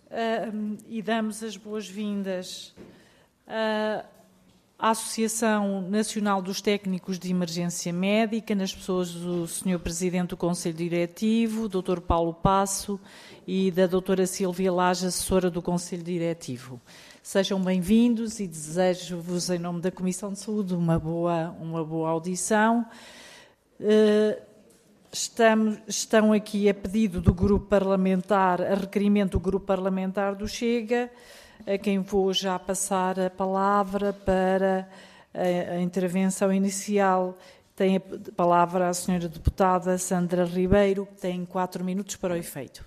e damos as boas-vindas à Associação Nacional dos Técnicos de Emergência Médica, nas pessoas do Sr. Presidente do Conselho Diretivo, Dr. Paulo Passo, e da Dra. Silvia Lage, assessora do Conselho Diretivo. Sejam bem-vindos e desejo-vos, em nome da Comissão de Saúde, uma boa audição. Estão aqui a pedido do Grupo Parlamentar, a requerimento do Grupo Parlamentar do Chega, a quem vou já passar a palavra para a intervenção inicial. Tem a palavra a senhora deputada Sandra Ribeiro, que tem 4 minutos para o efeito.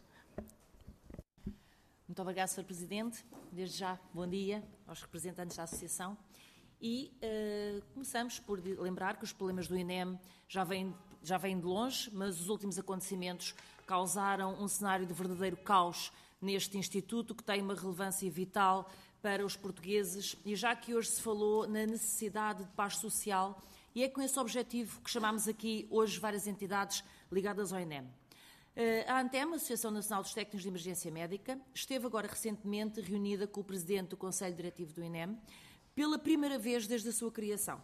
Muito obrigada, Sr. Presidente. Desde já, bom dia aos representantes da Associação. E começamos por lembrar que os problemas do INEM já vêm de longe, mas os últimos acontecimentos causaram um cenário de verdadeiro caos neste Instituto, que tem uma relevância vital para os portugueses, e já que hoje se falou na necessidade de paz social, e é com esse objetivo que chamamos aqui hoje várias entidades ligadas ao INEM. A ANTEM, Associação Nacional dos Técnicos de Emergência Médica, esteve agora recentemente reunida com o Presidente do Conselho Diretivo do INEM, pela primeira vez desde a sua criação.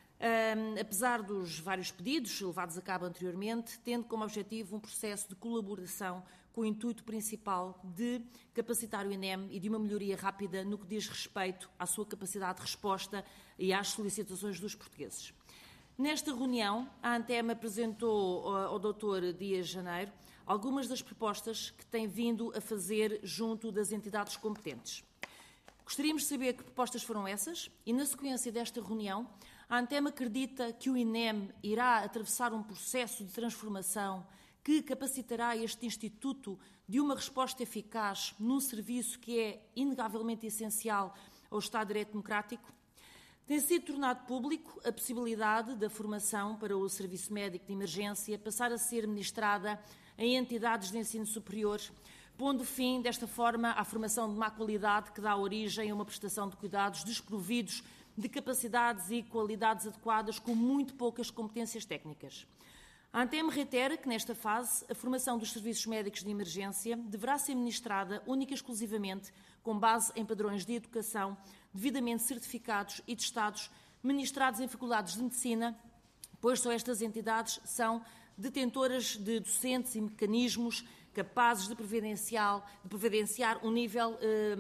Apesar dos vários pedidos levados a cabo anteriormente, tendo como objetivo um processo de colaboração com o intuito principal de capacitar o INEM e de uma melhoria rápida no que diz respeito à sua capacidade de resposta e às solicitações dos portugueses. Nesta reunião, a ANTEM apresentou ao Dr. Dias Janeiro algumas das propostas que tem vindo a fazer junto das entidades competentes. Gostaríamos de saber que propostas foram essas e, na sequência desta reunião, a ANTEM acredita que o INEM irá atravessar um processo de transformação que capacitará este Instituto de uma resposta eficaz num serviço que é inegavelmente essencial ao Estado de Direito Democrático. Tem sido tornado público a possibilidade da formação para o Serviço Médico de Emergência passar a ser ministrada em entidades de ensino superior, pondo fim, desta forma, à formação de má qualidade que dá origem a uma prestação de cuidados desprovidos de capacidades e qualidades adequadas com muito poucas competências técnicas. A ANTEM reitera que, nesta fase, a formação dos serviços médicos de emergência deverá ser ministrada única e exclusivamente com base em padrões de educação devidamente certificados e testados, ministrados em faculdades de medicina, pois só estas entidades são detentoras de docentes e mecanismos capazes de providenciar um nível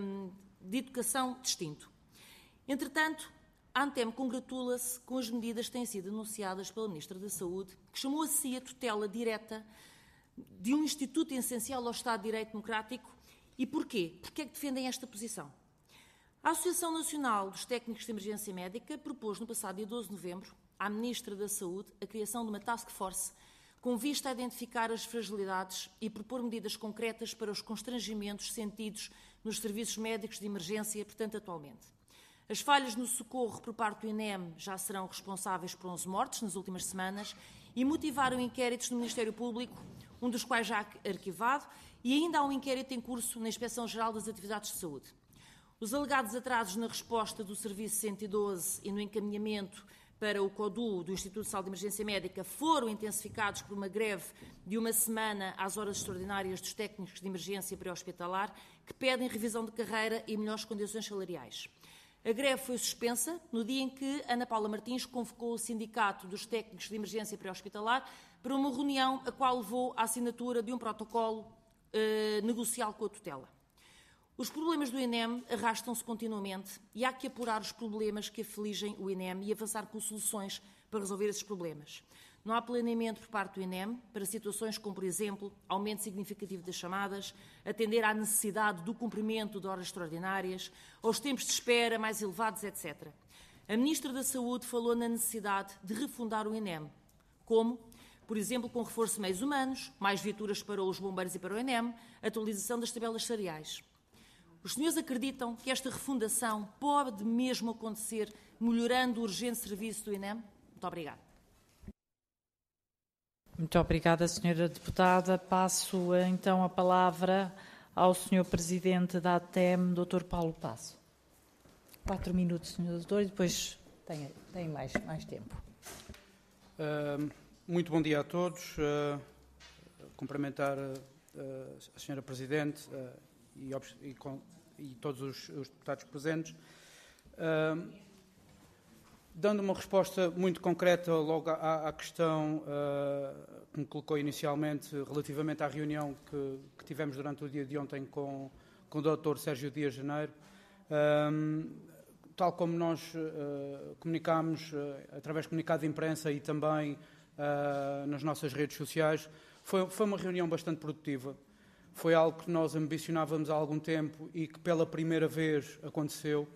de educação distinto. Entretanto, a ANTEM congratula-se com as medidas que têm sido anunciadas pela Ministra da Saúde, que chamou a si a tutela direta de um instituto essencial ao Estado de Direito Democrático. E porquê? Porquê é que defendem esta posição? A Associação Nacional dos Técnicos de Emergência Médica propôs no passado dia 12 de novembro à Ministra da Saúde a criação de uma task force com vista a identificar as fragilidades e propor medidas concretas para os constrangimentos sentidos nos serviços médicos de emergência, portanto, atualmente. As falhas no socorro por parte do INEM já serão responsáveis por 11 mortes nas últimas semanas e motivaram inquéritos no Ministério Público, um dos quais já arquivado, e ainda há um inquérito em curso na Inspeção-Geral das Atividades de Saúde. Os alegados atrasos na resposta do Serviço 112 e no encaminhamento para o CODU do Instituto de Saúde de Emergência Médica foram intensificados por uma greve de uma semana às horas extraordinárias dos técnicos de emergência pré-hospitalar, que pedem revisão de carreira e melhores condições salariais. A greve foi suspensa no dia em que Ana Paula Martins convocou o Sindicato dos Técnicos de Emergência Pré-Hospitalar para uma reunião a qual levou à assinatura de um protocolo negocial com a tutela. Os problemas do INEM arrastam-se continuamente e há que apurar os problemas que afligem o INEM e avançar com soluções para resolver esses problemas. Não há planeamento por parte do INEM para situações como, por exemplo, aumento significativo das chamadas, atender à necessidade do cumprimento de horas extraordinárias, aos tempos de espera mais elevados, etc. A Ministra da Saúde falou na necessidade de refundar o INEM. Como? Por exemplo, com reforço de meios humanos, mais viaturas para os bombeiros e para o INEM, atualização das tabelas salariais. Os senhores acreditam que esta refundação pode mesmo acontecer melhorando o urgente serviço do INEM? Muito obrigada. Muito obrigada, Sra. Deputada. Passo então a palavra ao Sr. Presidente da ATEM, Dr. Paulo Passo. 4 minutos, Sr. Doutor, e depois tem mais tempo. Muito bom dia a todos. Cumprimentar a Sra. Presidente e todos os deputados presentes. Dando uma resposta muito concreta logo à questão que me colocou inicialmente relativamente à reunião que tivemos durante o dia de ontem com o Dr. Sérgio Dias Janeiro, tal como nós comunicámos através de comunicado de imprensa e também nas nossas redes sociais, foi uma reunião bastante produtiva. Foi algo que nós ambicionávamos há algum tempo e que pela primeira vez aconteceu.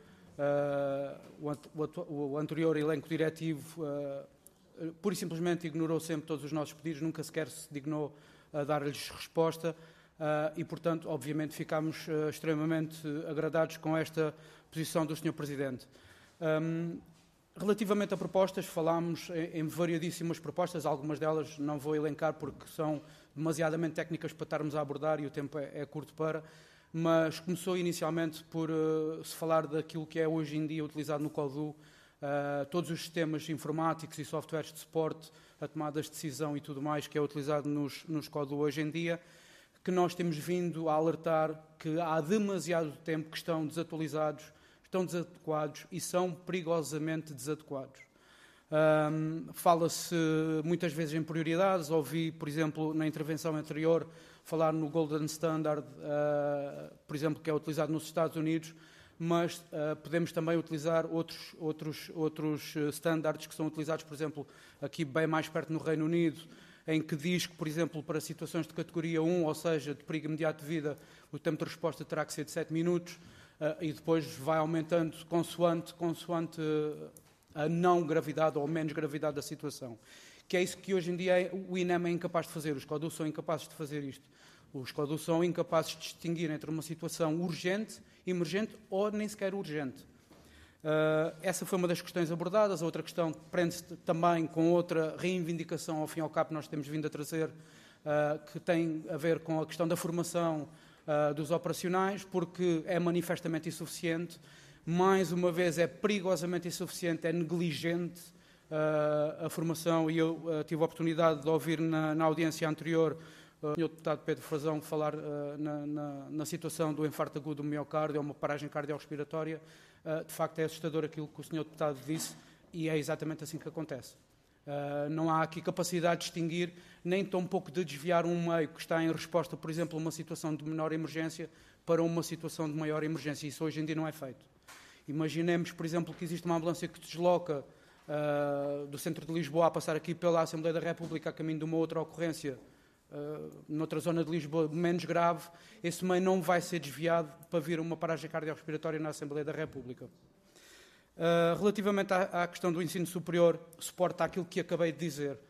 O anterior elenco diretivo pura e simplesmente ignorou sempre todos os nossos pedidos, nunca sequer se dignou a dar-lhes resposta e, portanto, obviamente ficámos extremamente agradados com esta posição do Sr. Presidente. Relativamente a propostas, falámos em variadíssimas propostas, algumas delas não vou elencar porque são demasiadamente técnicas para estarmos a abordar e o tempo é curto para... Mas começou inicialmente por se falar daquilo que é hoje em dia utilizado no CODU, todos os sistemas informáticos e softwares de suporte, a tomadas de decisão e tudo mais que é utilizado nos CODU hoje em dia, que nós temos vindo a alertar que há demasiado tempo que estão desatualizados, estão desadequados e são perigosamente desadequados. Fala-se muitas vezes em prioridades, ouvi, por exemplo, na intervenção anterior, falar no Golden Standard, por exemplo, que é utilizado nos Estados Unidos, mas podemos também utilizar outros standards que são utilizados, por exemplo, aqui bem mais perto no Reino Unido, em que diz que, por exemplo, para situações de categoria 1, ou seja, de perigo imediato de vida, o tempo de resposta terá que ser de 7 minutos, e depois vai aumentando consoante a não gravidade ou menos gravidade da situação. Que é isso que hoje em dia o INEM é incapaz de fazer, os CODU são incapazes de fazer isto. Os CODU são incapazes de distinguir entre uma situação urgente, emergente ou nem sequer urgente. Essa foi uma das questões abordadas. A outra questão prende-se também com outra reivindicação, ao fim e ao cabo, que nós temos vindo a trazer, que tem a ver com a questão da formação dos operacionais, porque é manifestamente insuficiente. Mais uma vez, é perigosamente insuficiente, é negligente a formação, e eu tive a oportunidade de ouvir na audiência anterior o Sr. Deputado Pedro Frazão falar na situação do infarto agudo do miocárdio, ou uma paragem cardiorrespiratória. De facto, é assustador aquilo que o Sr. Deputado disse, e é exatamente assim que acontece. Não há aqui capacidade de distinguir, nem tão pouco de desviar um meio que está em resposta, por exemplo, a uma situação de menor emergência para uma situação de maior emergência. Isso hoje em dia não é feito. Imaginemos, por exemplo, que existe uma ambulância que desloca do centro de Lisboa a passar aqui pela Assembleia da República a caminho de uma outra ocorrência noutra zona de Lisboa menos grave. Esse meio não vai ser desviado para vir uma paragem cardiorrespiratória na Assembleia da República. Relativamente à questão do ensino superior, suporta aquilo que acabei de dizer.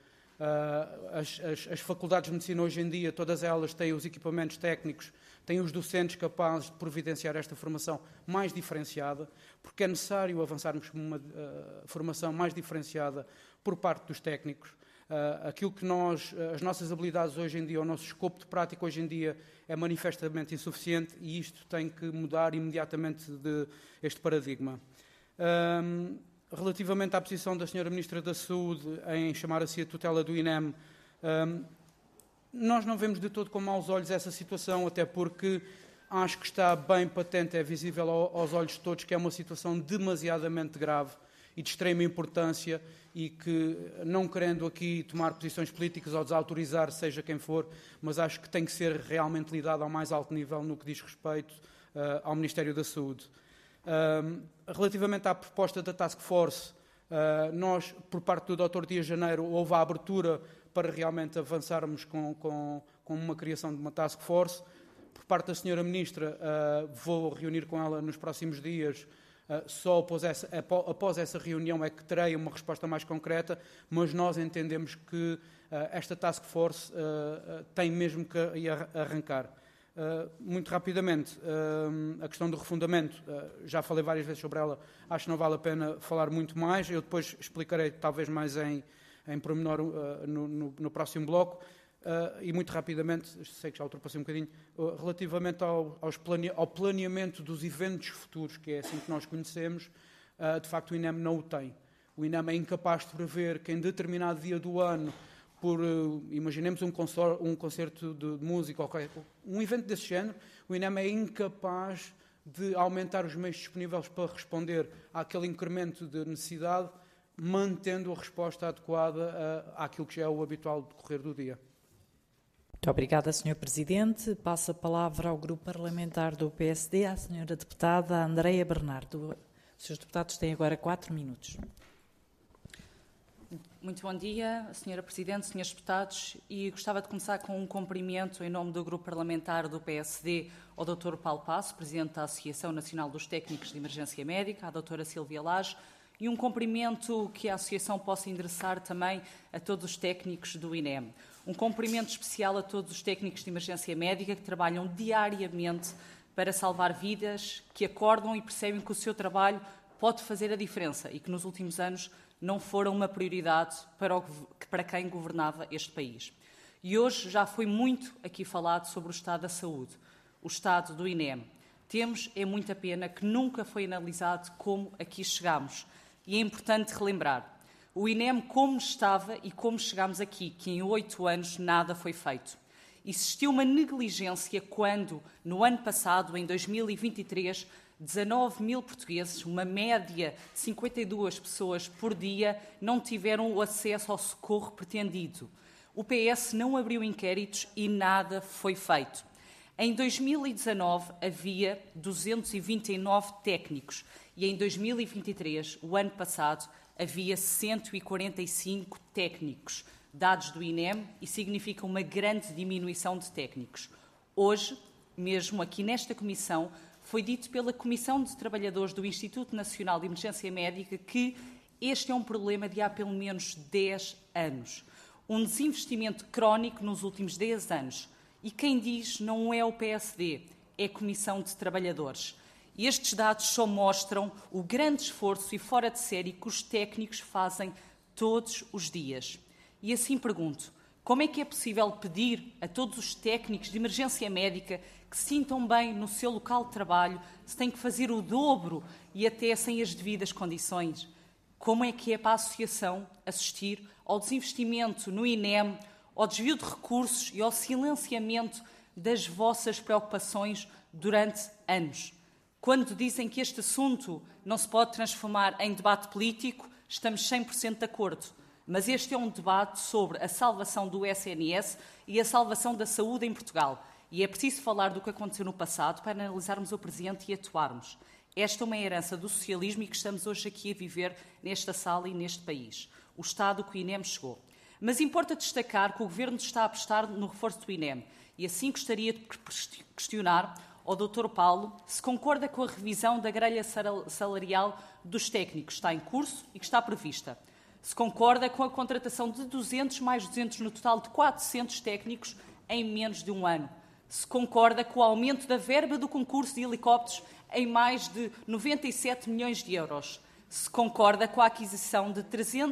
As faculdades de medicina hoje em dia, todas elas têm os equipamentos técnicos, têm os docentes capazes de providenciar esta formação mais diferenciada, porque é necessário avançarmos com uma formação mais diferenciada por parte dos técnicos. Aquilo que as nossas habilidades hoje em dia, o nosso escopo de prática hoje em dia é manifestamente insuficiente e isto tem que mudar imediatamente este paradigma. Relativamente à posição da Sra. Ministra da Saúde em chamar a si a tutela do INEM, nós não vemos de todo com maus olhos essa situação, até porque acho que está bem patente, é visível aos olhos de todos que é uma situação demasiadamente grave e de extrema importância e que, não querendo aqui tomar posições políticas ou desautorizar seja quem for, mas acho que tem que ser realmente lidado ao mais alto nível no que diz respeito ao Ministério da Saúde. Relativamente à proposta da Task Force, nós, por parte do Dr. Dias Janeiro, houve a abertura para realmente avançarmos com uma criação de uma Task Force. Por parte da Sra. Ministra, vou reunir com ela nos próximos dias. Só após essa reunião é que terei uma resposta mais concreta, mas nós entendemos que esta Task Force tem mesmo que arrancar. Muito rapidamente, a questão do refundamento, já falei várias vezes sobre ela, acho que não vale a pena falar muito mais, eu depois explicarei talvez mais em pormenor no próximo bloco. E muito rapidamente, sei que já ultrapassei um bocadinho, relativamente ao planeamento dos eventos futuros, que é assim que nós conhecemos, de facto o INEM não o tem. O INEM é incapaz de prever que em determinado dia do ano, imaginemos um concerto de música, um evento desse género, o INEM é incapaz de aumentar os meios disponíveis para responder àquele incremento de necessidade, mantendo a resposta adequada àquilo que já é o habitual decorrer do dia. Muito obrigada, Sr. Presidente. Passo a palavra ao Grupo Parlamentar do PSD, à Sra. Deputada Andreia Bernardo. Os Srs. Deputados têm agora 4 minutos. Muito bom dia, Sra. Presidente, Srs. Deputados, e gostava de começar com um cumprimento em nome do Grupo Parlamentar do PSD ao Dr. Paulo Passo, Presidente da Associação Nacional dos Técnicos de Emergência Médica, à Dra. Silvia Lage, e um cumprimento que a Associação possa endereçar também a todos os técnicos do INEM. Um cumprimento especial a todos os técnicos de emergência médica que trabalham diariamente para salvar vidas, que acordam e percebem que o seu trabalho pode fazer a diferença e que nos últimos anos não foram uma prioridade para quem governava este país. E hoje já foi muito aqui falado sobre o estado da saúde, o estado do INEM. Temos, é muita pena, que nunca foi analisado como aqui chegámos. E é importante relembrar, o INEM como estava e como chegámos aqui, que em 8 anos nada foi feito. Existiu uma negligência quando, no ano passado, em 2023, 19 mil portugueses, uma média de 52 pessoas por dia, não tiveram o acesso ao socorro pretendido. O PS não abriu inquéritos e nada foi feito. Em 2019 havia 229 técnicos e em 2023, o ano passado, havia 145 técnicos, dados do INEM, e significa uma grande diminuição de técnicos. Hoje, mesmo aqui nesta comissão, foi dito pela Comissão de Trabalhadores do Instituto Nacional de Emergência Médica que este é um problema de há pelo menos 10 anos. Um desinvestimento crónico nos últimos 10 anos. E quem diz não é o PSD, é a Comissão de Trabalhadores. E estes dados só mostram o grande esforço e fora de série que os técnicos fazem todos os dias. E assim pergunto, como é que é possível pedir a todos os técnicos de emergência médica que se sintam bem no seu local de trabalho, se têm que fazer o dobro e até sem as devidas condições? Como é que é para a Associação assistir ao desinvestimento no INEM, ao desvio de recursos e ao silenciamento das vossas preocupações durante anos? Quando dizem que este assunto não se pode transformar em debate político, estamos 100% de acordo. Mas este é um debate sobre a salvação do SNS e a salvação da saúde em Portugal. E é preciso falar do que aconteceu no passado para analisarmos o presente e atuarmos. Esta é uma herança do socialismo e que estamos hoje aqui a viver nesta sala e neste país. O estado que o INEM chegou. Mas importa destacar que o Governo está a apostar no reforço do INEM. E assim gostaria de questionar ao Dr. Paulo se concorda com a revisão da grelha salarial dos técnicos, que está em curso e que está prevista. Se concorda com a contratação de 200 mais 200 no total de 400 técnicos em menos de um ano. Se concorda com o aumento da verba do concurso de helicópteros em mais de 97 milhões de euros. Se concorda com a aquisição de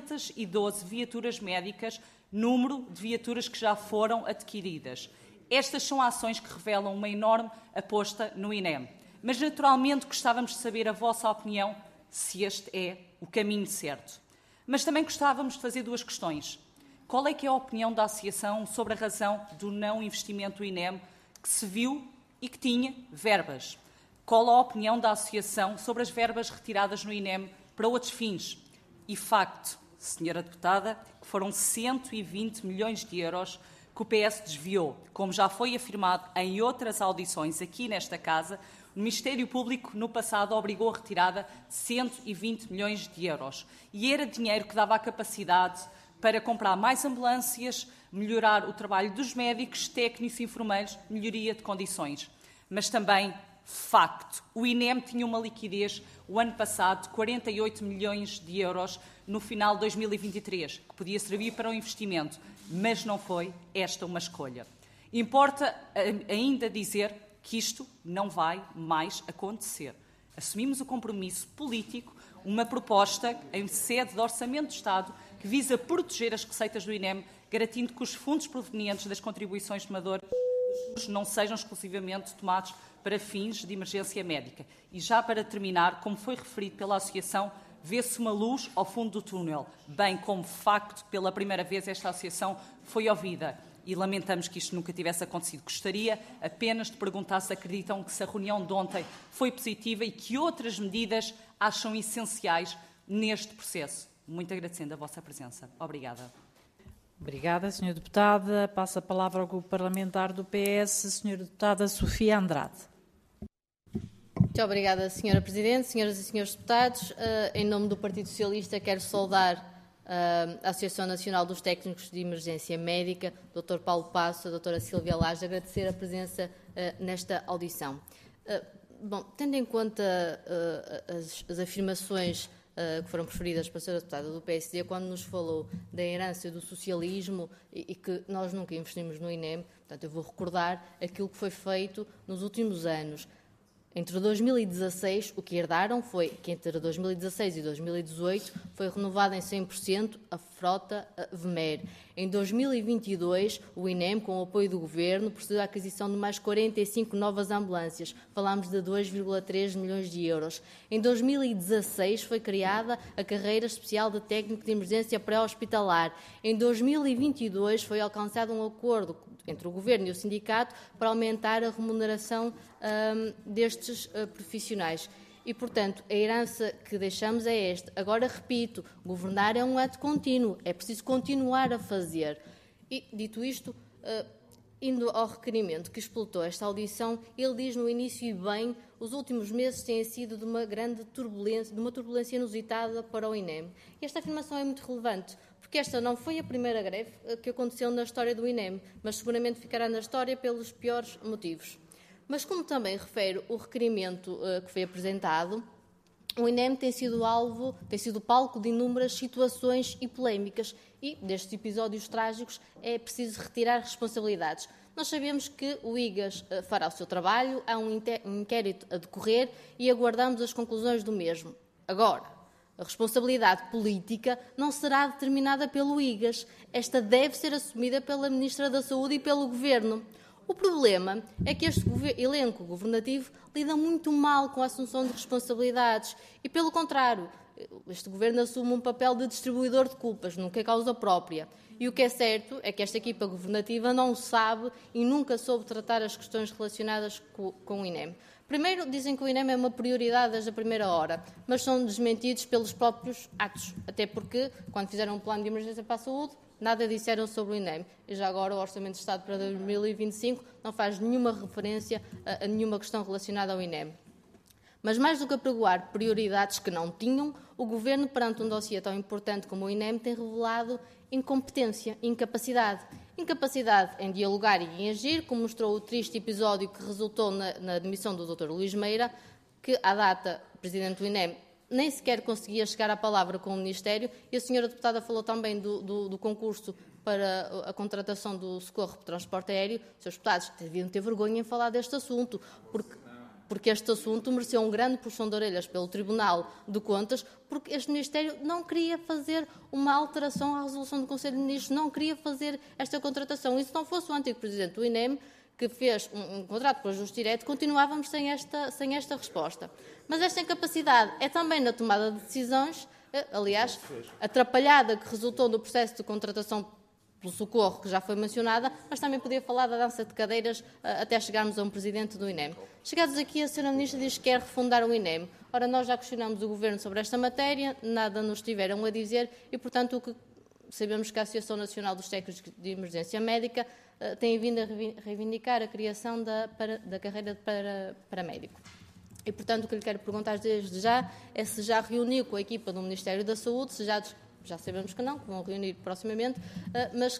312 viaturas médicas, número de viaturas que já foram adquiridas. Estas são ações que revelam uma enorme aposta no INEM. Mas, naturalmente, gostávamos de saber a vossa opinião se este é o caminho certo. Mas também gostávamos de fazer 2 questões. Qual é que é a opinião da Associação sobre a razão do não investimento do INEM, que se viu e que tinha verbas? Qual a opinião da Associação sobre as verbas retiradas no INEM para outros fins? E facto, Sra. Deputada, que foram 120 milhões de euros que o PS desviou. Como já foi afirmado em outras audições aqui nesta Casa, o Ministério Público, no passado, obrigou a retirada de 120 milhões de euros. E era dinheiro que dava a capacidade para comprar mais ambulâncias, melhorar o trabalho dos médicos, técnicos e enfermeiros, melhoria de condições. Mas também, facto, o INEM tinha uma liquidez, o ano passado, de 48 milhões de euros no final de 2023, que podia servir para um investimento, mas não foi esta uma escolha. Importa ainda dizer que isto não vai mais acontecer. Assumimos o compromisso político, uma proposta em sede de Orçamento de Estado que visa proteger as receitas do INEM, garantindo que os fundos provenientes das contribuições tomadoras não sejam exclusivamente tomados para fins de emergência médica. E já para terminar, como foi referido pela Associação, vê-se uma luz ao fundo do túnel, bem como, de facto, pela primeira vez esta associação foi ouvida. E lamentamos que isto nunca tivesse acontecido. Gostaria apenas de perguntar se acreditam que se a reunião de ontem foi positiva e que outras medidas acham essenciais neste processo. Muito agradecendo a vossa presença. Obrigada. Obrigada, Sra. Deputada. Passo a palavra ao Grupo Parlamentar do PS, Sra. Deputada Sofia Andrade. Muito obrigada, Sra. Presidente, senhoras e senhores deputados. Em nome do Partido Socialista, quero saudar a Associação Nacional dos Técnicos de Emergência Médica, Dr. Paulo Passo, a Dra. Silvia Laje, agradecer a presença nesta audição. Bom, tendo em conta as afirmações que foram preferidas para a Sra. Deputada do PSD, quando nos falou da herança do socialismo e que nós nunca investimos no INEM, portanto, eu vou recordar aquilo que foi feito nos últimos anos. Entre 2016, o que herdaram foi que entre 2016 e 2018 foi renovada em 100% a frota VMER. Em 2022, o INEM, com o apoio do Governo, procedeu à aquisição de mais 45 novas ambulâncias. Falámos de 2,3 milhões de euros. Em 2016 foi criada a carreira especial de técnico de emergência pré-hospitalar. Em 2022 foi alcançado um acordo entre o Governo e o sindicato para aumentar a remuneração destes profissionais. E, portanto, a herança que deixamos é esta. Agora, repito, governar é um ato contínuo, é preciso continuar a fazer. E, dito isto, indo ao requerimento que explotou esta audição, ele diz no início, e bem, os últimos meses têm sido de uma grande turbulência, de uma turbulência inusitada para o INEM. E esta afirmação é muito relevante, porque esta não foi a primeira greve que aconteceu na história do INEM, mas seguramente ficará na história pelos piores motivos. Mas, como também refere o requerimento que foi apresentado, o INEM tem sido palco de inúmeras situações e polémicas e, destes episódios trágicos, é preciso retirar responsabilidades. Nós sabemos que o IGAS fará o seu trabalho, há um inquérito a decorrer e aguardamos as conclusões do mesmo. Agora, a responsabilidade política não será determinada pelo IGAS. Esta deve ser assumida pela Ministra da Saúde e pelo Governo. O problema é que este elenco governativo lida muito mal com a assunção de responsabilidades e, pelo contrário, este Governo assume um papel de distribuidor de culpas, nunca é causa própria. E o que é certo é que esta equipa governativa não sabe e nunca soube tratar as questões relacionadas com o INEM. Primeiro, dizem que o INEM é uma prioridade desde a primeira hora, mas são desmentidos pelos próprios atos, até porque, quando fizeram um plano de emergência para a saúde, nada disseram sobre o INEM. E já agora o Orçamento de Estado para 2025 não faz nenhuma referência a nenhuma questão relacionada ao INEM. Mas mais do que apregoar prioridades que não tinham, o Governo, perante um dossiê tão importante como o INEM, tem revelado incompetência, incapacidade. Incapacidade em dialogar e em agir, como mostrou o triste episódio que resultou na demissão do Dr. Luís Meira, que, à data, o Presidente do INEM nem sequer conseguia chegar à palavra com o Ministério, e a senhora deputada falou também do concurso para a contratação do socorro por transporte aéreo. Seus deputados deviam ter vergonha em falar deste assunto, porque este assunto mereceu um grande puxão de orelhas pelo Tribunal de Contas, porque este Ministério não queria fazer uma alteração à resolução do Conselho de Ministros, não queria fazer esta contratação. E se não fosse o antigo Presidente do INEM, que fez um contrato com o ajuste direto, continuávamos sem esta resposta. Mas esta incapacidade é também na tomada de decisões, aliás, atrapalhada que resultou do processo de contratação pelo socorro, que já foi mencionada, mas também podia falar da dança de cadeiras até chegarmos a um presidente do INEM. Chegados aqui, a Sra. Ministra diz que quer refundar o INEM. Ora, nós já questionamos o Governo sobre esta matéria, nada nos tiveram a dizer e, portanto, o que sabemos que a Associação Nacional dos Técnicos de Emergência Médica tem vindo a reivindicar a criação da carreira para médico. E, portanto, o que lhe quero perguntar desde já é se já reuniu com a equipa do Ministério da Saúde, se já sabemos que não, que vão reunir proximamente, mas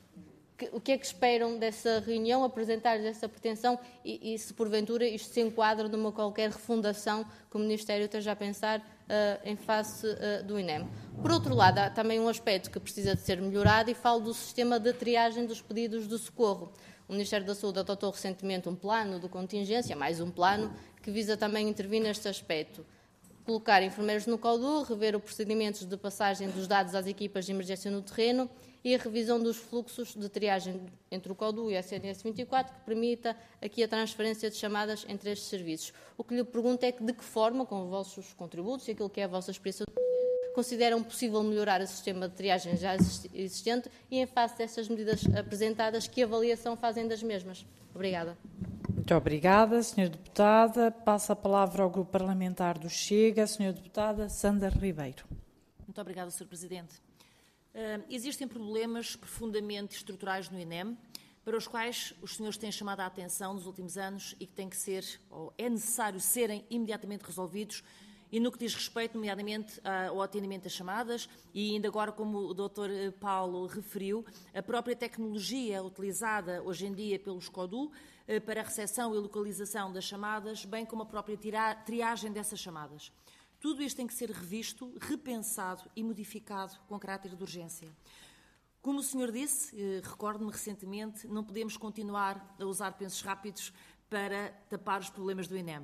o que é que esperam dessa reunião, apresentar-lhes essa pretensão e se porventura isto se enquadra numa qualquer refundação que o Ministério esteja a pensar em face do INEM. Por outro lado, há também um aspecto que precisa de ser melhorado e falo do sistema de triagem dos pedidos de socorro. O Ministério da Saúde adotou recentemente um plano de contingência, mais um plano, que visa também intervir neste aspecto. Colocar enfermeiros no CODU, rever os procedimentos de passagem dos dados às equipas de emergência no terreno e a revisão dos fluxos de triagem entre o CODU e a SNS 24, que permita aqui a transferência de chamadas entre estes serviços. O que lhe pergunto é que, de que forma, com os vossos contributos e aquilo que é a vossa experiência, consideram possível melhorar o sistema de triagem já existente e, em face destas medidas apresentadas, que avaliação fazem das mesmas? Obrigada. Muito obrigada, Sra. Deputada. Passo a palavra ao Grupo Parlamentar do Chega, a Sra. Deputada Sandra Ribeiro. Muito obrigada, Sr. Presidente. Existem problemas profundamente estruturais no INEM, para os quais os senhores têm chamado a atenção nos últimos anos e que têm que ser, ou é necessário serem imediatamente resolvidos, e no que diz respeito, nomeadamente, ao atendimento das chamadas, e ainda agora, como o Dr. Paulo referiu, a própria tecnologia utilizada hoje em dia pelos CODU para a recepção e localização das chamadas, bem como a própria triagem dessas chamadas. Tudo isto tem que ser revisto, repensado e modificado com caráter de urgência. Como o senhor disse, recordo-me recentemente, não podemos continuar a usar pensos rápidos para tapar os problemas do INEM.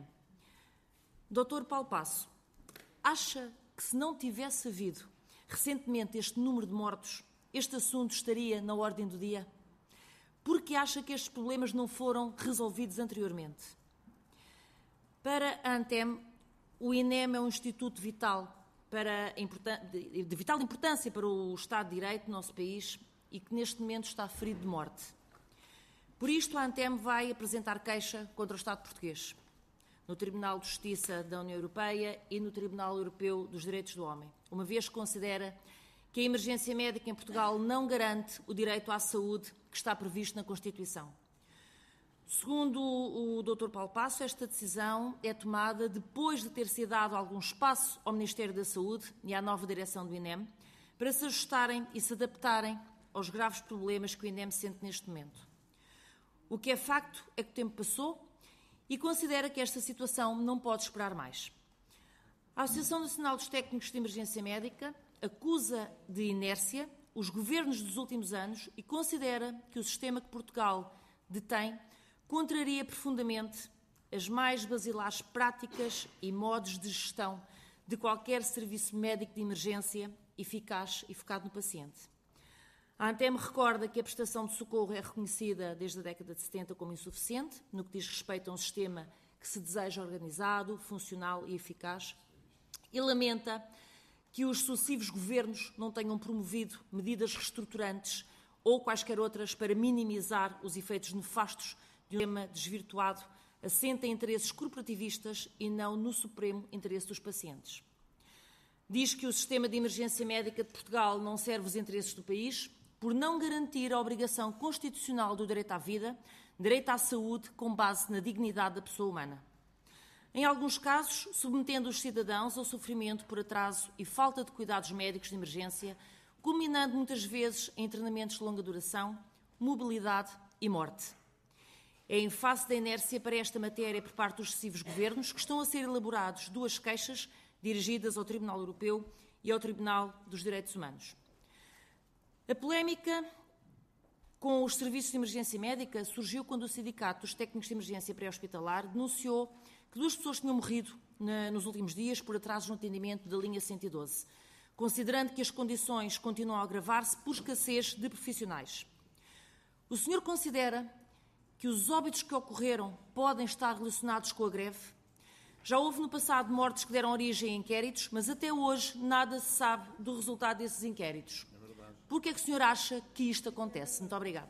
Dr. Paulo Passo, acha que se não tivesse havido recentemente este número de mortos, este assunto estaria na ordem do dia? Por que acha que estes problemas não foram resolvidos anteriormente? Para a ANTEM, o INEM é um instituto vital, de vital importância para o Estado de Direito do nosso país e que neste momento está ferido de morte. Por isto, a ANTEM vai apresentar queixa contra o Estado português, no Tribunal de Justiça da União Europeia e no Tribunal Europeu dos Direitos do Homem, uma vez que considera que a emergência médica em Portugal não garante o direito à saúde que está previsto na Constituição. Segundo o Dr. Paulo Passo, esta decisão é tomada depois de ter sido dado algum espaço ao Ministério da Saúde e à nova direção do INEM para se ajustarem e se adaptarem aos graves problemas que o INEM sente neste momento. O que é facto é que o tempo passou e considera que esta situação não pode esperar mais. A Associação Nacional dos Técnicos de Emergência Médica acusa de inércia os governos dos últimos anos e considera que o sistema que Portugal detém contraria profundamente as mais basilares práticas e modos de gestão de qualquer serviço médico de emergência eficaz e focado no paciente. A ANTEM recorda que a prestação de socorro é reconhecida desde a década de 70 como insuficiente, no que diz respeito a um sistema que se deseja organizado, funcional e eficaz, e lamenta que os sucessivos governos não tenham promovido medidas reestruturantes ou quaisquer outras para minimizar os efeitos nefastos de um sistema desvirtuado, assenta em interesses corporativistas e não no supremo interesse dos pacientes. Diz que o sistema de emergência médica de Portugal não serve os interesses do país por não garantir a obrigação constitucional do direito à vida, direito à saúde, com base na dignidade da pessoa humana. Em alguns casos, submetendo os cidadãos ao sofrimento por atraso e falta de cuidados médicos de emergência, culminando muitas vezes em internamentos de longa duração, mobilidade e morte. É em face da inércia para esta matéria por parte dos sucessivos governos que estão a ser elaboradas duas queixas dirigidas ao Tribunal Europeu e ao Tribunal dos Direitos Humanos. A polémica com os serviços de emergência médica surgiu quando o Sindicato dos Técnicos de Emergência Pré-Hospitalar denunciou que 2 pessoas tinham morrido nos últimos dias por atrasos no atendimento da linha 112, considerando que as condições continuam a agravar-se por escassez de profissionais. O senhor considera que os óbitos que ocorreram podem estar relacionados com a greve? Já houve no passado mortes que deram origem a inquéritos, mas até hoje nada se sabe do resultado desses inquéritos. Por que é que o senhor acha que isto acontece? Muito obrigada.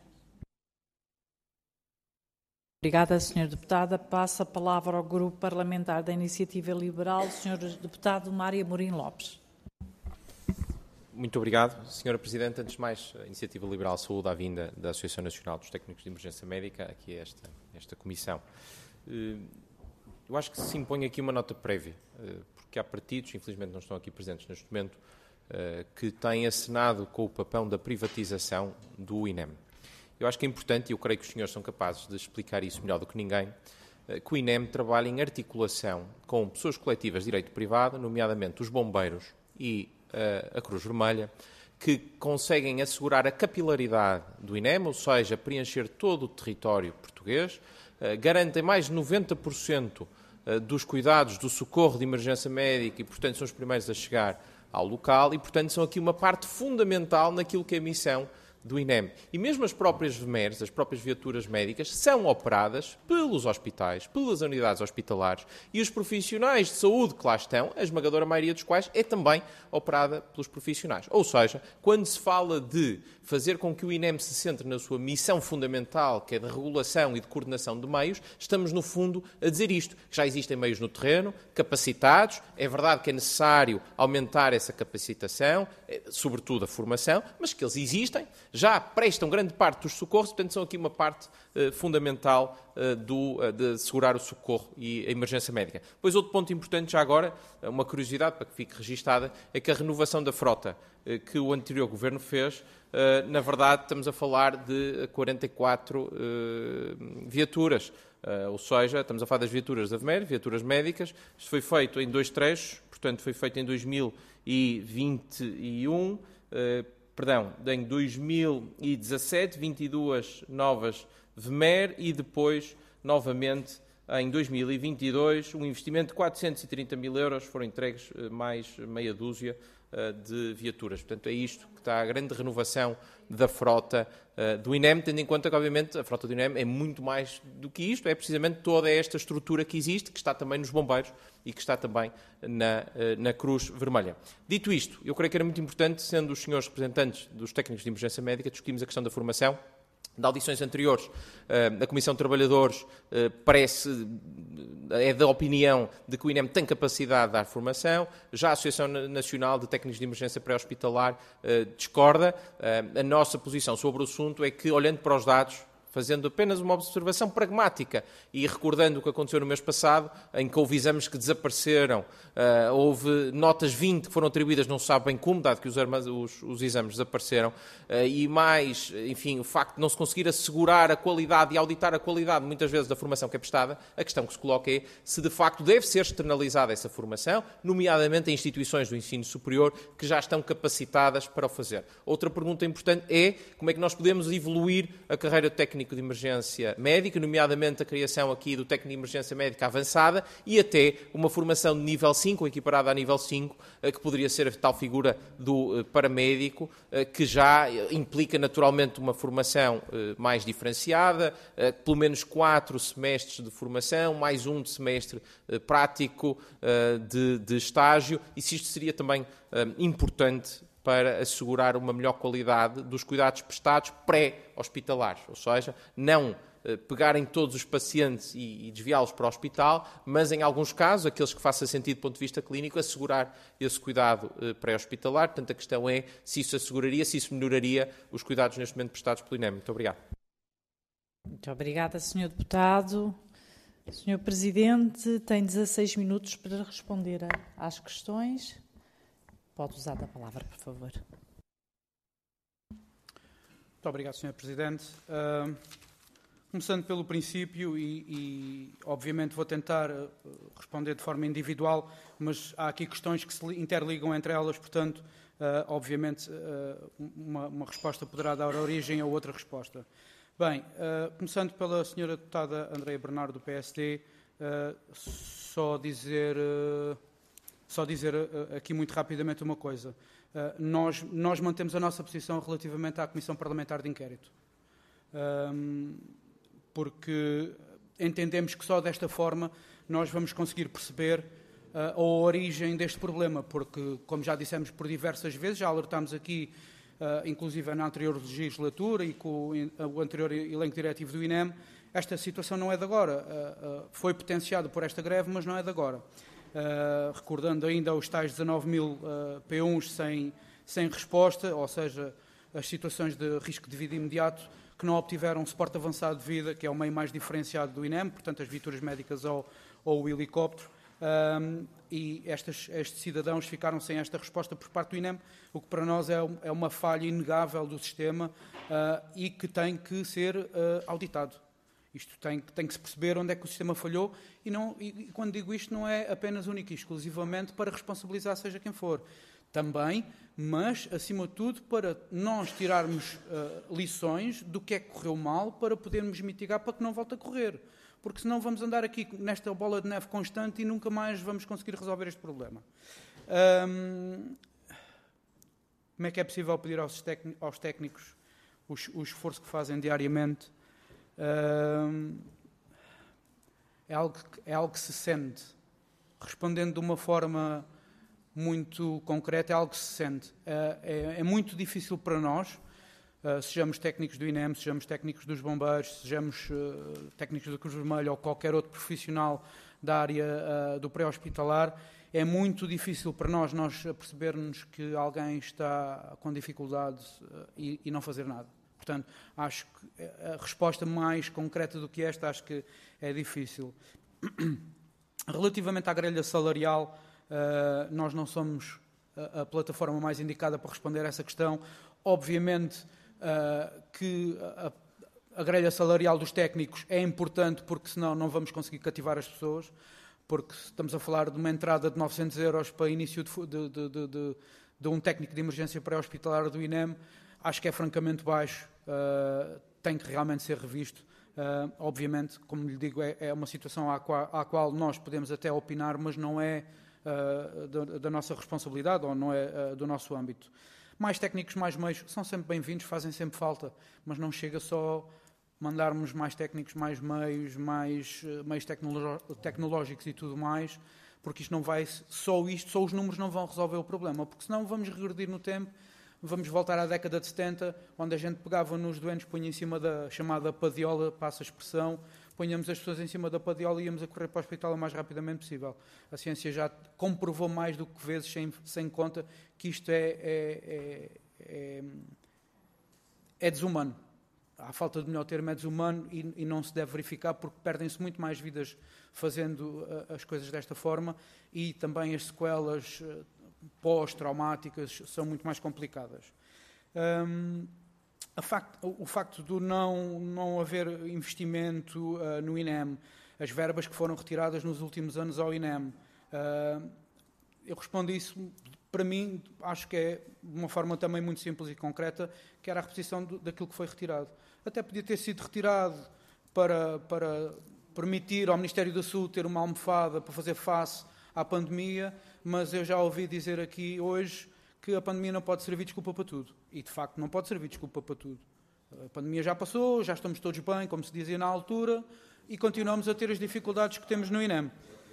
Obrigada, Sra. Deputada. Passo a palavra ao Grupo Parlamentar da Iniciativa Liberal, Sr. Deputado Mário Amorim Lopes. Muito obrigado, Sra. Presidente. Antes de mais, a Iniciativa Liberal saúda a vinda da Associação Nacional dos Técnicos de Emergência Médica aqui a esta comissão. Eu acho que se impõe aqui uma nota prévia, porque há partidos, infelizmente não estão aqui presentes neste momento, que têm acenado com o papel da privatização do INEM. Eu acho que é importante, e eu creio que os senhores são capazes de explicar isso melhor do que ninguém, que o INEM trabalha em articulação com pessoas coletivas de direito privado, nomeadamente os bombeiros e a Cruz Vermelha, que conseguem assegurar a capilaridade do INEM, ou seja, preencher todo o território português, garantem mais de 90% dos cuidados do socorro de emergência médica e, portanto, são os primeiros a chegar ao local e, portanto, são aqui uma parte fundamental naquilo que é a missão do INEM. E mesmo as próprias VMERs, as próprias viaturas médicas, são operadas pelos hospitais, pelas unidades hospitalares, e os profissionais de saúde que lá estão, a esmagadora maioria dos quais é também operada pelos profissionais. Ou seja, quando se fala de fazer com que o INEM se centre na sua missão fundamental, que é de regulação e de coordenação de meios, estamos, no fundo, a dizer isto. Já existem meios no terreno, capacitados, é verdade que é necessário aumentar essa capacitação, sobretudo a formação, mas que eles existem, já prestam grande parte dos socorros, portanto são aqui uma parte fundamental de assegurar o socorro e a emergência médica. Depois, outro ponto importante, já agora, uma curiosidade para que fique registada, é que a renovação da frota que o anterior governo fez, na verdade, estamos a falar de 44 viaturas. Ou seja, estamos a falar das viaturas da VMER, viaturas médicas. Isto foi feito em 2 trechos, portanto, foi feito em 2021, em 2017, 22 novas VMER e depois, novamente, em 2022, um investimento de 430 mil euros, foram entregues mais meia dúzia de viaturas. Portanto, é isto que está a grande renovação da frota do INEM, tendo em conta que, obviamente, a frota do INEM é muito mais do que isto, é precisamente toda esta estrutura que existe, que está também nos bombeiros e que está também na Cruz Vermelha. Dito isto, eu creio que era muito importante, sendo os senhores representantes dos técnicos de emergência médica, discutirmos a questão da formação. De audições anteriores, a Comissão de Trabalhadores é da opinião de que o INEM tem capacidade de dar formação, já a Associação Nacional de Técnicos de Emergência Pré-Hospitalar discorda. A nossa posição sobre o assunto é que, olhando para os dados, fazendo apenas uma observação pragmática e recordando o que aconteceu no mês passado, em que houve exames que desapareceram, houve notas 20 que foram atribuídas, não se sabe bem como, dado que os exames desapareceram, e mais, enfim, o facto de não se conseguir assegurar a qualidade e auditar a qualidade, muitas vezes, da formação que é prestada, a questão que se coloca é se, de facto, deve ser externalizada essa formação, nomeadamente em instituições do ensino superior que já estão capacitadas para o fazer. Outra pergunta importante é como é que nós podemos evoluir a carreira de técnico de emergência médica, nomeadamente a criação aqui do técnico de emergência médica avançada e até uma formação de nível 5, equiparada a nível 5, que poderia ser a tal figura do paramédico, que já implica naturalmente uma formação mais diferenciada, pelo menos 4 semestres de formação, mais um de semestre prático de estágio, e se isto seria também importante para assegurar uma melhor qualidade dos cuidados prestados pré-hospitalares, ou seja, não pegarem todos os pacientes e desviá-los para o hospital, mas em alguns casos, aqueles que façam sentido do ponto de vista clínico, assegurar esse cuidado pré-hospitalar. Portanto, a questão é se isso asseguraria, se isso melhoraria os cuidados neste momento prestados pelo INEM. Muito obrigado. Muito obrigada, Sr. Deputado. Sr. Presidente, tem 16 minutos para responder às questões. Pode usar da palavra, por favor. Muito obrigado, Sr. Presidente. Começando pelo princípio e obviamente vou tentar responder de forma individual, mas há aqui questões que se interligam entre elas, portanto, obviamente, uma resposta poderá dar origem a outra resposta. Bem, começando pela Sra. Deputada Andreia Bernardo, do PSD, só dizer aqui muito rapidamente uma coisa. Nós mantemos a nossa posição relativamente à Comissão Parlamentar de Inquérito, porque entendemos que só desta forma nós vamos conseguir perceber a origem deste problema, porque, como já dissemos por diversas vezes, já alertámos aqui, inclusive na anterior legislatura e com o anterior elenco diretivo do INEM, esta situação não é de agora. Foi potenciada por esta greve, mas não é de agora. Recordando ainda os tais 19 mil P1s sem resposta, ou seja, as situações de risco de vida imediato que não obtiveram suporte avançado de vida, que é o meio mais diferenciado do INEM, portanto as viaturas médicas ou o helicóptero, e estes cidadãos ficaram sem esta resposta por parte do INEM, o que para nós é uma falha inegável do sistema e que tem que ser auditado. Isto tem que se perceber onde é que o sistema falhou e quando digo isto não é apenas único e exclusivamente para responsabilizar seja quem for. Também, mas acima de tudo para nós tirarmos lições do que é que correu mal para podermos mitigar para que não volte a correr. Porque senão vamos andar aqui nesta bola de neve constante e nunca mais vamos conseguir resolver este problema. Como é que é possível pedir aos técnicos o esforço que fazem diariamente, é algo que se sente. Respondendo de uma forma muito concreta, é algo que se sente. É muito difícil para nós, sejamos técnicos do INEM, sejamos técnicos dos bombeiros, sejamos técnicos da Cruz Vermelha ou qualquer outro profissional da área do pré-hospitalar, é muito difícil para nós percebermos que alguém está com dificuldades e não fazer nada. Portanto, acho que a resposta mais concreta do que esta, acho que é difícil. Relativamente à grelha salarial, nós não somos a plataforma mais indicada para responder a essa questão. Obviamente que a grelha salarial dos técnicos é importante, porque senão não vamos conseguir cativar as pessoas, porque estamos a falar de uma entrada de 900 euros para início de um técnico de emergência pré-hospitalar do INEM, acho que é francamente baixo, tem que realmente ser revisto. Obviamente, como lhe digo, é uma situação à qual nós podemos até opinar, mas não é da nossa responsabilidade ou não é do nosso âmbito. Mais técnicos, mais meios, são sempre bem-vindos, fazem sempre falta, mas não chega só mandarmos mais técnicos, mais meios, mais meios tecnológicos e tudo mais, porque isto não vai, só os números não vão resolver o problema, porque senão vamos regredir no tempo, vamos voltar à década de 70, onde a gente pegava nos doentes, punha em cima da chamada padiola, passa a expressão, punhamos as pessoas em cima da padiola e íamos a correr para o hospital o mais rapidamente possível. A ciência já comprovou mais do que vezes, sem conta, que isto é desumano. A falta de melhor termo é desumano e não se deve verificar, porque perdem-se muito mais vidas fazendo as coisas desta forma e também as sequelas pós-traumáticas são muito mais complicadas. O facto de não haver investimento no INEM, as verbas que foram retiradas nos últimos anos ao INEM, eu respondo isso, para mim, acho que é de uma forma também muito simples e concreta, que era a reposição daquilo que foi retirado. Até podia ter sido retirado para permitir ao Ministério da Saúde ter uma almofada para fazer face à pandemia, mas eu já ouvi dizer aqui hoje que a pandemia não pode servir desculpa para tudo. E, de facto, não pode servir desculpa para tudo. A pandemia já passou, já estamos todos bem, como se dizia na altura, e continuamos a ter as dificuldades que temos no INEM.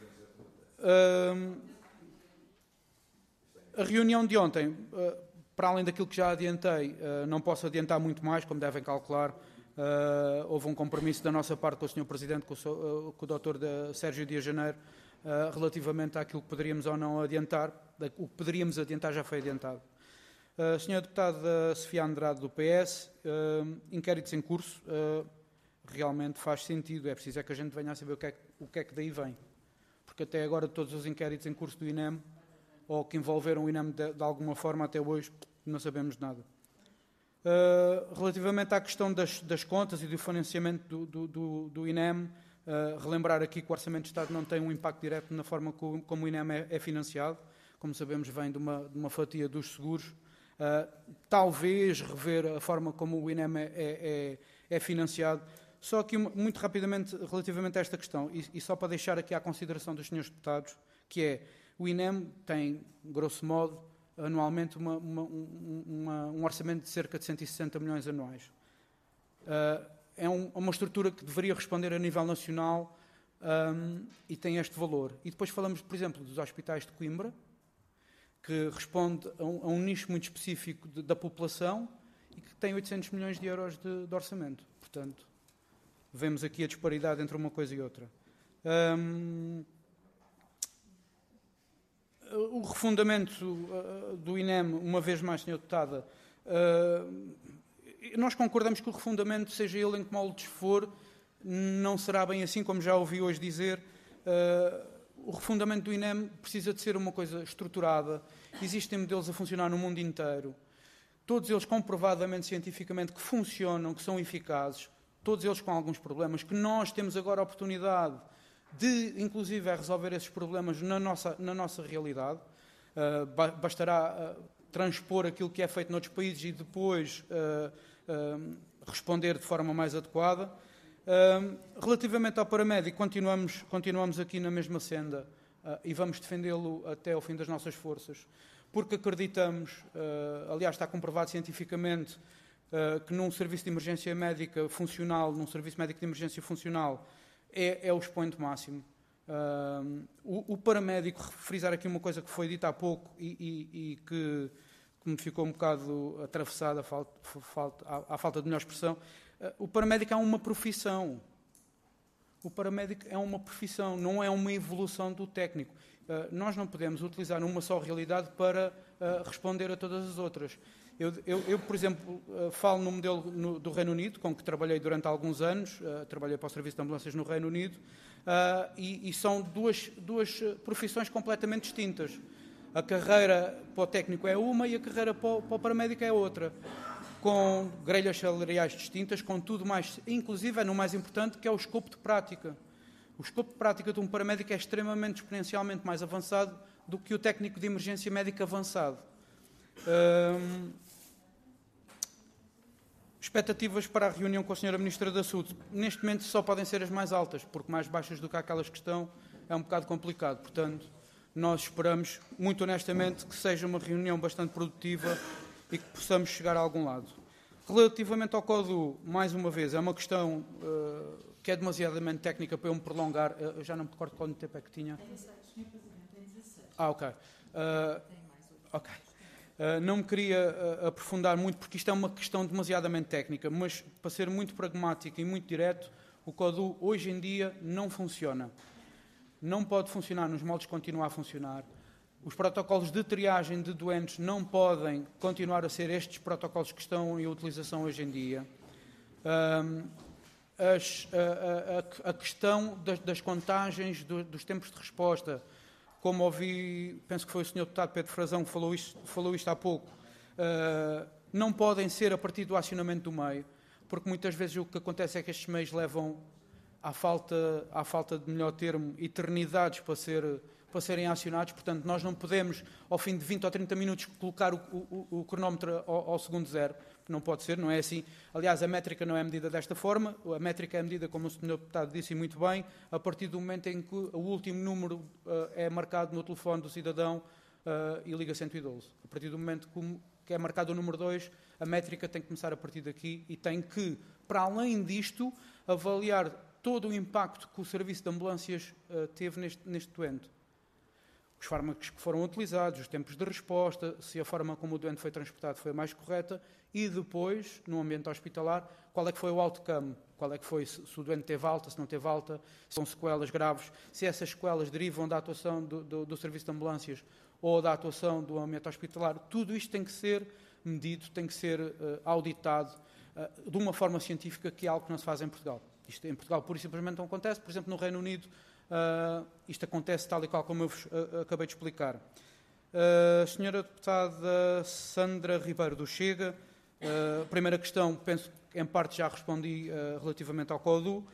A reunião de ontem, para além daquilo que já adiantei, não posso adiantar muito mais, como devem calcular. Houve um compromisso da nossa parte com o Sr. Presidente, com o Dr. Sérgio Dias Janeiro, relativamente àquilo que poderíamos ou não adiantar. O que poderíamos adiantar já foi adiantado. Sra. Deputada Sofia Andrade, do PS, inquéritos em curso, realmente faz sentido. É preciso que a gente venha a saber o que é que daí vem. Porque até agora todos os inquéritos em curso do INEM, ou que envolveram o INEM de alguma forma até hoje, não sabemos nada. Relativamente à questão das contas e do financiamento do INEM, relembrar aqui que o Orçamento de Estado não tem um impacto direto na forma como o INEM é financiado. Como sabemos, vem de uma fatia dos seguros. Talvez rever a forma como o INEM é financiado. Só que, muito rapidamente, relativamente a esta questão, e só para deixar aqui à consideração dos senhores deputados, que é, o INEM tem, grosso modo, anualmente um orçamento de cerca de 160 milhões anuais. É uma estrutura que deveria responder a nível nacional e tem este valor. E depois falamos, por exemplo, dos hospitais de Coimbra, que responde a um nicho muito específico da população e que tem 800 milhões de euros de orçamento. Portanto, vemos aqui a disparidade entre uma coisa e outra. O refundamento do INEM, uma vez mais, Sra. Deputada, nós concordamos que o refundamento, seja ele em que moldes for, não será bem assim, como já ouvi hoje dizer. O refundamento do INEM precisa de ser uma coisa estruturada. Existem modelos a funcionar no mundo inteiro. Todos eles comprovadamente, cientificamente, que funcionam, que são eficazes. Todos eles com alguns problemas, que nós temos agora a oportunidade de, inclusive, resolver esses problemas na nossa realidade. Bastará transpor aquilo que é feito noutros países e depois responder de forma mais adequada. Relativamente ao paramédico, continuamos aqui na mesma senda e vamos defendê-lo até ao fim das nossas forças, porque acreditamos, aliás está comprovado cientificamente, que num serviço de emergência médica funcional, num serviço médico de emergência funcional, é o expoente máximo. O paramédico, frisar aqui uma coisa que foi dita há pouco e que me ficou um bocado atravessada à falta de melhor expressão, o paramédico é uma profissão. O paramédico é uma profissão, não é uma evolução do técnico. Nós não podemos utilizar uma só realidade para responder a todas as outras. Eu, por exemplo, falo no modelo do Reino Unido, com que trabalhei durante alguns anos, trabalhei para o Serviço de Ambulâncias no Reino Unido, e são duas profissões completamente distintas. A carreira para o técnico é uma e a carreira para o paramédico é outra, com grelhas salariais distintas, com tudo mais, inclusive é no mais importante, que é o escopo de prática. O escopo de prática de um paramédico é extremamente, exponencialmente mais avançado do que o técnico de emergência médica avançado. Expectativas para a reunião com a Sra. Ministra da Saúde. Neste momento só podem ser as mais altas, porque mais baixas do que aquelas que estão é um bocado complicado. Portanto, nós esperamos, muito honestamente, que seja uma reunião bastante produtiva e que possamos chegar a algum lado. Relativamente ao CODU, mais uma vez, é uma questão que é demasiadamente técnica para eu me prolongar. Eu já não me recordo quanto tempo é que tinha. Ok. Ok. Não me queria aprofundar muito, porque isto é uma questão demasiadamente técnica, mas para ser muito pragmático e muito direto, o CODU hoje em dia não funciona. Não pode funcionar nos moldes que continua a funcionar. Os protocolos de triagem de doentes não podem continuar a ser estes protocolos que estão em utilização hoje em dia. A questão das contagens dos tempos de resposta, como ouvi, penso que foi o Sr. Deputado Pedro Frazão que falou isto há pouco, não podem ser a partir do acionamento do meio, porque muitas vezes o que acontece é que estes meios levam, à falta de melhor termo, eternidades para serem acionados. Portanto, nós não podemos, ao fim de 20 ou 30 minutos, colocar o cronómetro ao segundo zero. Não pode ser, não é assim. Aliás, a métrica não é medida desta forma. A métrica é medida, como o Sr. Deputado disse muito bem, a partir do momento em que o último número é marcado no telefone do cidadão e liga 112. A partir do momento que é marcado o número 2, a métrica tem que começar a partir daqui e tem que, para além disto, avaliar todo o impacto que o serviço de ambulâncias teve neste doente. Os fármacos que foram utilizados, os tempos de resposta, se a forma como o doente foi transportado foi a mais correta e depois, no ambiente hospitalar, qual é que foi o outcome, qual é que foi, se o doente teve alta, se não teve alta, se são sequelas graves, se essas sequelas derivam da atuação do serviço de ambulâncias ou da atuação do ambiente hospitalar. Tudo isto tem que ser medido, tem que ser auditado de uma forma científica, que é algo que não se faz em Portugal. Isto em Portugal pura e simplesmente não acontece. Por exemplo, no Reino Unido, isto acontece tal e qual como eu vos acabei de explicar. A senhora deputada Sandra Ribeiro do Chega, a primeira questão, penso que em parte já respondi relativamente ao CODU.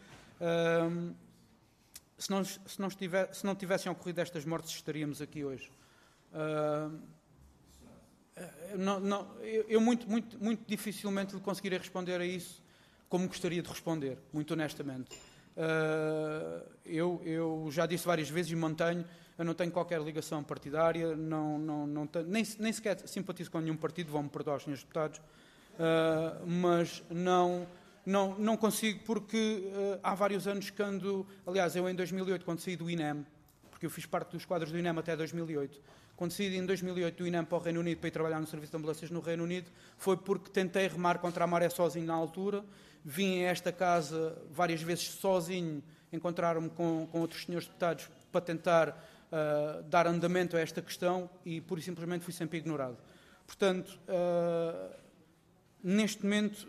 Se não tivessem ocorrido estas mortes, estaríamos aqui hoje. Eu muito dificilmente lhe conseguirei responder a isso como gostaria de responder, muito honestamente. Eu já disse várias vezes e mantenho, eu não tenho qualquer ligação partidária, nem sequer simpatizo com nenhum partido, vão-me perdoar os senhores deputados, mas não consigo, porque há vários anos que ando... Aliás, eu em 2008, quando saí do INEM, porque eu fiz parte dos quadros do INEM até 2008, quando saí em 2008 do INEM para o Reino Unido para ir trabalhar no Serviço de Ambulâncias no Reino Unido, foi porque tentei remar contra a maré sozinho na altura. Vim a esta casa várias vezes sozinho, encontrar-me com outros senhores deputados para tentar dar andamento a esta questão e, pura e simplesmente, fui sempre ignorado. Portanto, neste momento,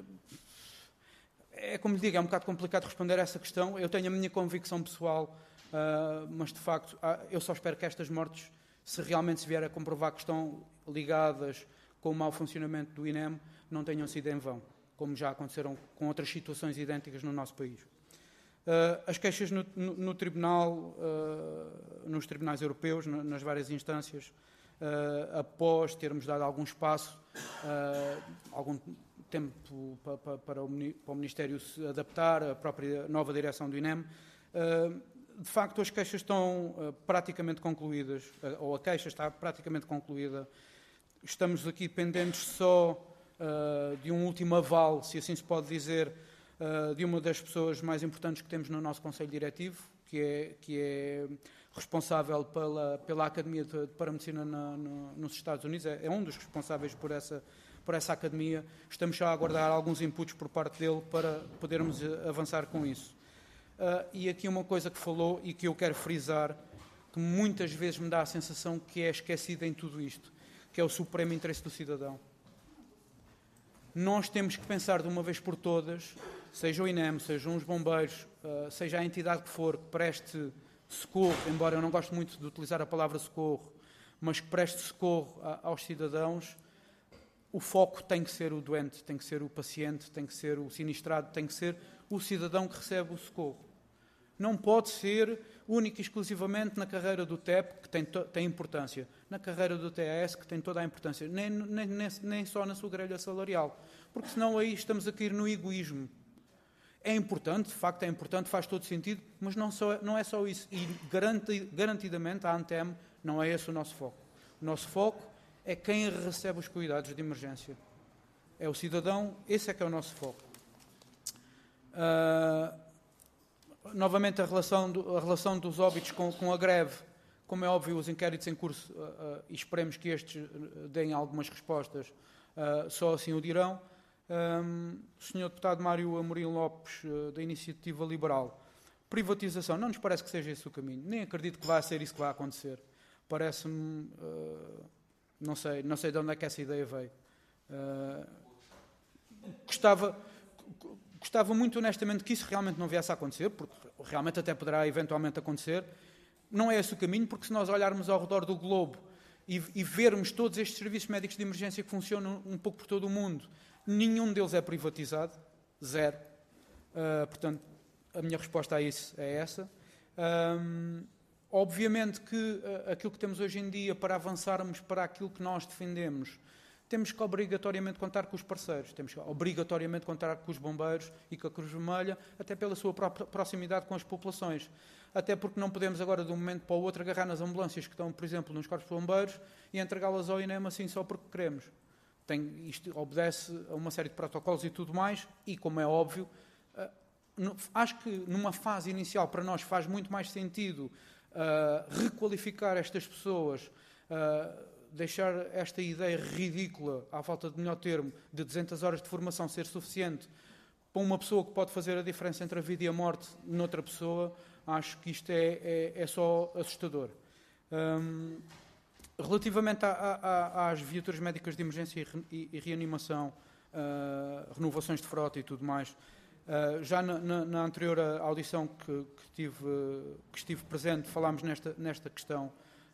é como lhe digo, é um bocado complicado responder a essa questão. Eu tenho a minha convicção pessoal, mas, de facto, eu só espero que estas mortes, se realmente se vier a comprovar que estão ligadas com o mau funcionamento do INEM, não tenham sido em vão, como já aconteceram com outras situações idênticas no nosso país. As queixas no tribunal, nos tribunais europeus, nas várias instâncias, após termos dado algum espaço, algum tempo para o Ministério se adaptar, a própria nova direção do INEM, de facto as queixas estão praticamente concluídas, ou a queixa está praticamente concluída. Estamos aqui pendentes só de um último aval, se assim se pode dizer, de uma das pessoas mais importantes que temos no nosso Conselho Diretivo, que é responsável pela Academia de Paramedicina nos Estados Unidos, é um dos responsáveis por essa academia. Estamos já a aguardar alguns inputs por parte dele para podermos avançar com isso. E aqui uma coisa que falou e que eu quero frisar, que muitas vezes me dá a sensação que é esquecida em tudo isto, que é o supremo interesse do cidadão. Nós temos que pensar de uma vez por todas, seja o INEM, sejam os bombeiros, seja a entidade que for, que preste socorro, embora eu não goste muito de utilizar a palavra socorro, mas que preste socorro aos cidadãos, o foco tem que ser o doente, tem que ser o paciente, tem que ser o sinistrado, tem que ser o cidadão que recebe o socorro. Não pode ser única e exclusivamente na carreira do TEP, que tem importância, na carreira do TAS, que tem toda a importância, nem só na sua grelha salarial, porque senão aí estamos a cair no egoísmo. É importante, de facto é importante, faz todo sentido, mas não é só isso. E garantidamente a ANTEM não é esse o nosso foco. O nosso foco é quem recebe os cuidados de emergência. É o cidadão, esse é que é o nosso foco. Novamente a relação dos óbitos com a greve, como é óbvio, os inquéritos em curso, e esperemos que estes deem algumas respostas, só assim o dirão. O Sr. Deputado Mário Amorim Lopes, da Iniciativa Liberal, privatização, não nos parece que seja esse o caminho, nem acredito que vai ser isso que vai acontecer. Parece-me, não sei de onde é que essa ideia veio. Gostava muito honestamente que isso realmente não viesse a acontecer, porque realmente até poderá eventualmente acontecer. Não é esse o caminho, porque se nós olharmos ao redor do globo e vermos todos estes serviços médicos de emergência que funcionam um pouco por todo o mundo, nenhum deles é privatizado, zero. Portanto, a minha resposta a isso é essa. Obviamente que aquilo que temos hoje em dia para avançarmos para aquilo que nós defendemos, temos que obrigatoriamente contar com os parceiros, temos que obrigatoriamente contar com os bombeiros e com a Cruz Vermelha, até pela sua própria proximidade com as populações. Até porque não podemos agora, de um momento para o outro, agarrar nas ambulâncias que estão, por exemplo, nos corpos de bombeiros e entregá-las ao INEM assim só porque queremos. Isto obedece a uma série de protocolos e tudo mais, e como é óbvio, acho que numa fase inicial para nós faz muito mais sentido requalificar estas pessoas, deixar esta ideia ridícula, à falta de melhor termo, de 200 horas de formação ser suficiente para uma pessoa que pode fazer a diferença entre a vida e a morte noutra pessoa. Acho que isto é só assustador. Relativamente às viaturas médicas de emergência e reanimação, renovações de frota e tudo mais, já na anterior audição que estive presente, falámos nesta questão.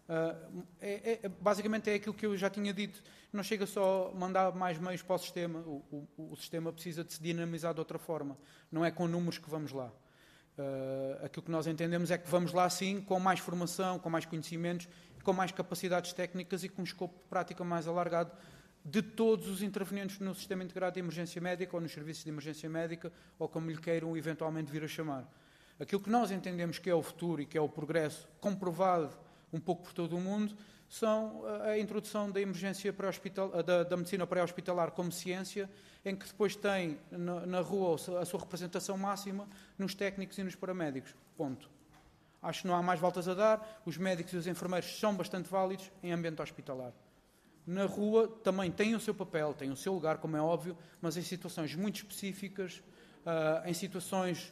Basicamente é aquilo que eu já tinha dito. Não chega só a mandar mais meios para o sistema. O sistema precisa de se dinamizar de outra forma. Não é com números que vamos lá. Aquilo que nós entendemos é que vamos lá sim com mais formação, com mais conhecimentos, com mais capacidades técnicas e com um escopo de prática mais alargado de todos os intervenientes no Sistema Integrado de Emergência Médica ou nos serviços de emergência médica, ou como lhe queiram eventualmente vir a chamar. Aquilo que nós entendemos que é o futuro e que é o progresso comprovado um pouco por todo o mundo, são a introdução da emergência da medicina pré-hospitalar como ciência, em que depois tem na rua a sua representação máxima nos técnicos e nos paramédicos. Ponto. Acho que não há mais voltas a dar. Os médicos e os enfermeiros são bastante válidos em ambiente hospitalar. Na rua também têm o seu papel, têm o seu lugar, como é óbvio, mas em situações muito específicas, em situações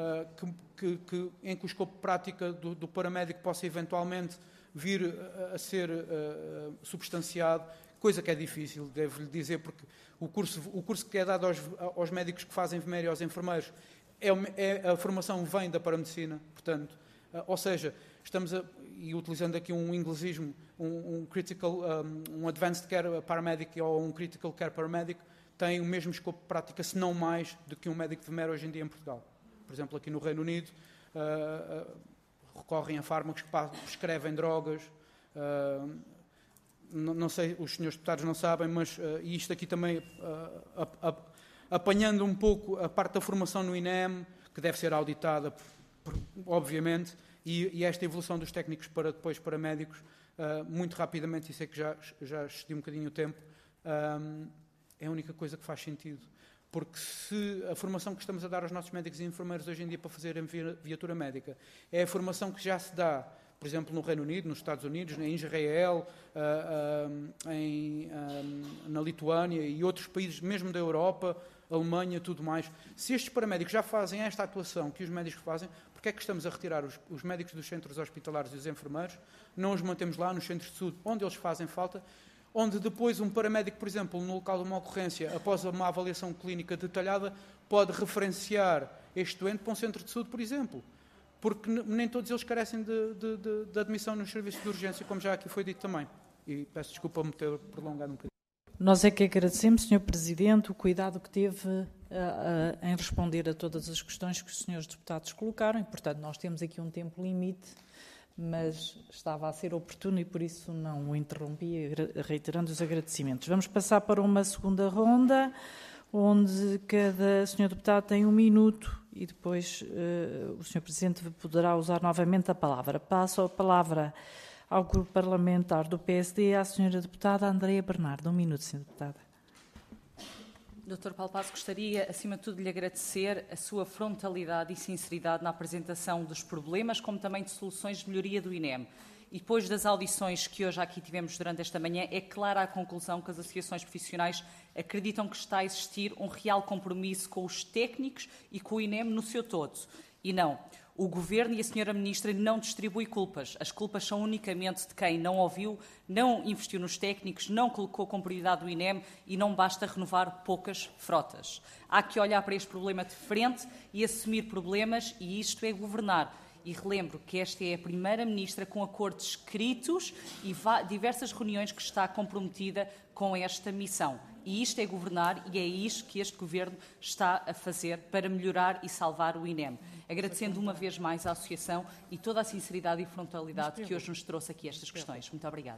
em que o escopo de prática do paramédico possa eventualmente vir a ser substanciado, coisa que é difícil, devo-lhe dizer, porque o curso que é dado aos médicos que fazem enfermeiro e aos enfermeiros, a formação vem da paramedicina, portanto, ou seja, e utilizando aqui um inglesismo, um Advanced Care Paramedic ou um Critical Care Paramedic, tem o mesmo escopo de prática, se não mais, do que um médico de enfermeiro hoje em dia em Portugal. Por exemplo, aqui no Reino Unido, recorrem a fármacos que prescrevem drogas. Não sei, os senhores deputados não sabem, mas isto aqui também, apanhando um pouco a parte da formação no INEM, que deve ser auditada, obviamente, e esta evolução dos técnicos para depois para médicos, muito rapidamente, e sei que já excedi um bocadinho o tempo, É a única coisa que faz sentido. Porque se a formação que estamos a dar aos nossos médicos e enfermeiros hoje em dia para fazer a viatura médica é a formação que já se dá, por exemplo, no Reino Unido, nos Estados Unidos, em Israel, na Lituânia e outros países mesmo da Europa, Alemanha, tudo mais. Se estes paramédicos já fazem esta atuação que os médicos fazem, porque é que estamos a retirar os médicos dos centros hospitalares e os enfermeiros? Não os mantemos lá nos centros de saúde, onde eles fazem falta, onde depois um paramédico, por exemplo, no local de uma ocorrência, após uma avaliação clínica detalhada, pode referenciar este doente para um centro de saúde, por exemplo. Porque nem todos eles carecem de admissão nos serviços de urgência, como já aqui foi dito também. E peço desculpa por me ter prolongado um bocadinho. Nós é que agradecemos, Sr. Presidente, o cuidado que teve em responder a todas as questões que os senhores deputados colocaram. E, portanto, nós temos aqui um tempo limite, mas estava a ser oportuno e por isso não o interrompi, reiterando os agradecimentos. Vamos passar para uma segunda ronda, onde cada senhor deputado tem 1 minuto e depois o senhor Presidente poderá usar novamente a palavra. Passo a palavra ao grupo parlamentar do PSD, à senhora deputada Andreia Bernardo. 1 minuto, senhora deputada. Dr. Paulo Passo, gostaria, acima de tudo, de lhe agradecer a sua frontalidade e sinceridade na apresentação dos problemas, como também de soluções de melhoria do INEM. E depois das audições que hoje aqui tivemos durante esta manhã, é clara a conclusão que as associações profissionais acreditam que está a existir um real compromisso com os técnicos e com o INEM no seu todo. E não, o Governo e a Sra. Ministra não distribuem culpas. As culpas são unicamente de quem não ouviu, não investiu nos técnicos, não colocou como prioridade o INEM e não basta renovar poucas frotas. Há que olhar para este problema de frente e assumir problemas, e isto é governar. E relembro que esta é a primeira Ministra com acordos escritos e diversas reuniões que está comprometida com esta missão. E isto é governar e é isto que este Governo está a fazer para melhorar e salvar o INEM. Agradecendo uma vez mais à Associação e toda a sinceridade e frontalidade que hoje nos trouxe aqui estas questões. Muito obrigada.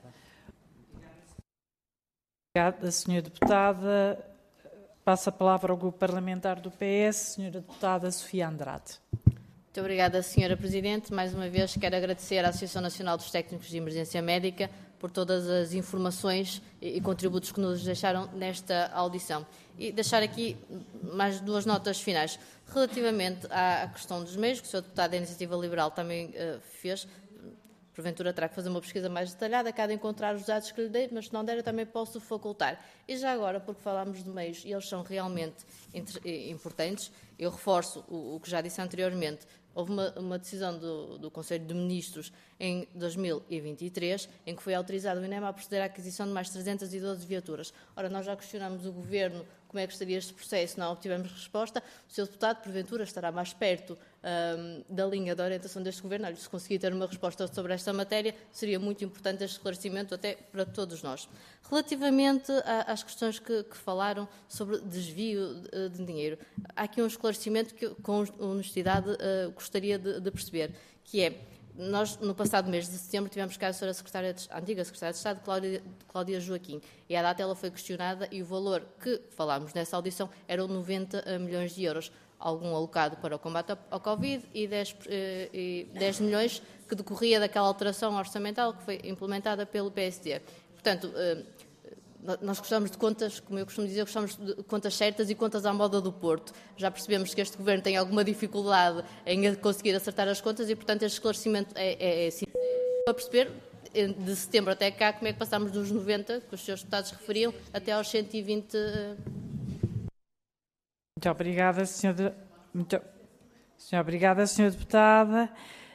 Obrigada, senhora deputada. Passo a palavra ao grupo parlamentar do PS, senhora deputada Sofia Andrade. Muito obrigada, senhora Presidente. Mais uma vez quero agradecer à Associação Nacional dos Técnicos de Emergência Médica por todas as informações e contributos que nos deixaram nesta audição. E deixar aqui mais 2 notas finais. Relativamente à questão dos meios, que o Sr. Deputado da Iniciativa Liberal também fez, porventura terá que fazer uma pesquisa mais detalhada, cada encontrar os dados que lhe dei, mas se não der eu também posso facultar. E já agora, porque falámos de meios e eles são realmente importantes, eu reforço o que já disse anteriormente. Houve uma decisão do Conselho de Ministros em 2023, em que foi autorizado o INEM a proceder à aquisição de mais 312 viaturas. Ora, nós já questionamos o Governo como é que estaria este processo, não obtivemos resposta. O Sr. Deputado, porventura, estará mais perto da linha de orientação deste Governo. Olha, se conseguir ter uma resposta sobre esta matéria, seria muito importante este esclarecimento até para todos nós. Relativamente às questões que falaram sobre desvio de dinheiro, há aqui um esclarecimento que, com honestidade, gostaria de perceber, que é, nós, no passado mês de setembro, tivemos cá a antiga Secretária de Estado, Cláudia Joaquim, e à data ela foi questionada e o valor que falámos nessa audição eram 90 milhões de euros, algum alocado para o combate ao Covid e 10 milhões que decorria daquela alteração orçamental que foi implementada pelo PSD. Portanto, nós gostamos de contas, como eu costumo dizer, gostamos de contas certas e contas à moda do Porto. Já percebemos que este Governo tem alguma dificuldade em conseguir acertar as contas e, portanto, este esclarecimento é sim. Para perceber, de setembro até cá, como é que passámos dos 90, que os senhores deputados referiam, até aos 120... Muito obrigada, senhora deputada.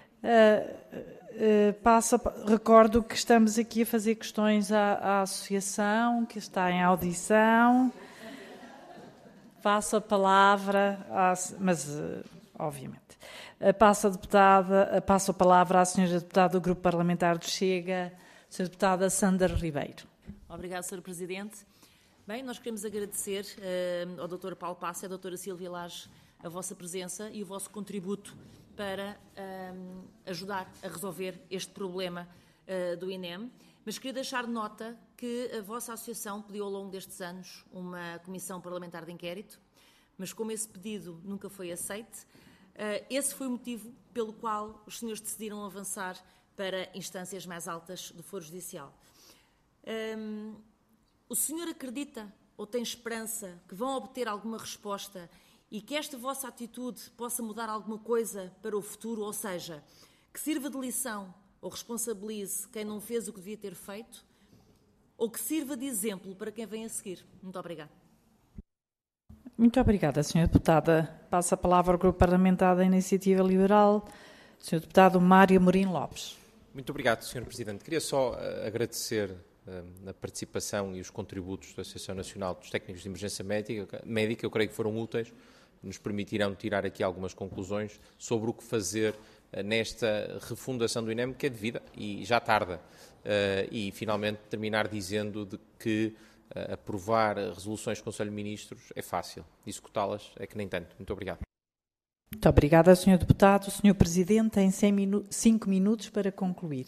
Recordo que estamos aqui a fazer questões à associação, que está em audição. Passo a palavra, obviamente. Passo a palavra à senhora deputada do Grupo Parlamentar do Chega, a senhora deputada Sandra Ribeiro. Obrigada, Sr. Presidente. Bem, nós queremos agradecer ao Dr. Paulo Passo e à doutora Sílvia Laje a vossa presença e o vosso contributo para ajudar a resolver este problema do INEM. Mas queria deixar nota que a vossa associação pediu ao longo destes anos uma comissão parlamentar de inquérito, mas como esse pedido nunca foi aceite, esse foi o motivo pelo qual os senhores decidiram avançar para instâncias mais altas do Foro Judicial. O senhor acredita ou têm esperança que vão obter alguma resposta e que esta vossa atitude possa mudar alguma coisa para o futuro, ou seja, que sirva de lição ou responsabilize quem não fez o que devia ter feito, ou que sirva de exemplo para quem vem a seguir? Muito obrigada. Muito obrigada, Sra. Deputada. Passo a palavra ao Grupo Parlamentar da Iniciativa Liberal, Sr. Deputado Mário Amorim Lopes. Muito obrigado, Sr. Presidente. Queria só agradecer a participação e os contributos da Associação Nacional dos Técnicos de Emergência Médica. Eu creio que foram úteis, nos permitirão tirar aqui algumas conclusões sobre o que fazer nesta refundação do INEM, que é devida e já tarda. E, finalmente, terminar dizendo de que aprovar resoluções do Conselho de Ministros é fácil, executá-las é que nem tanto. Muito obrigado. Muito obrigada, Sr. Deputado. O Sr. Presidente tem 5 minutos para concluir.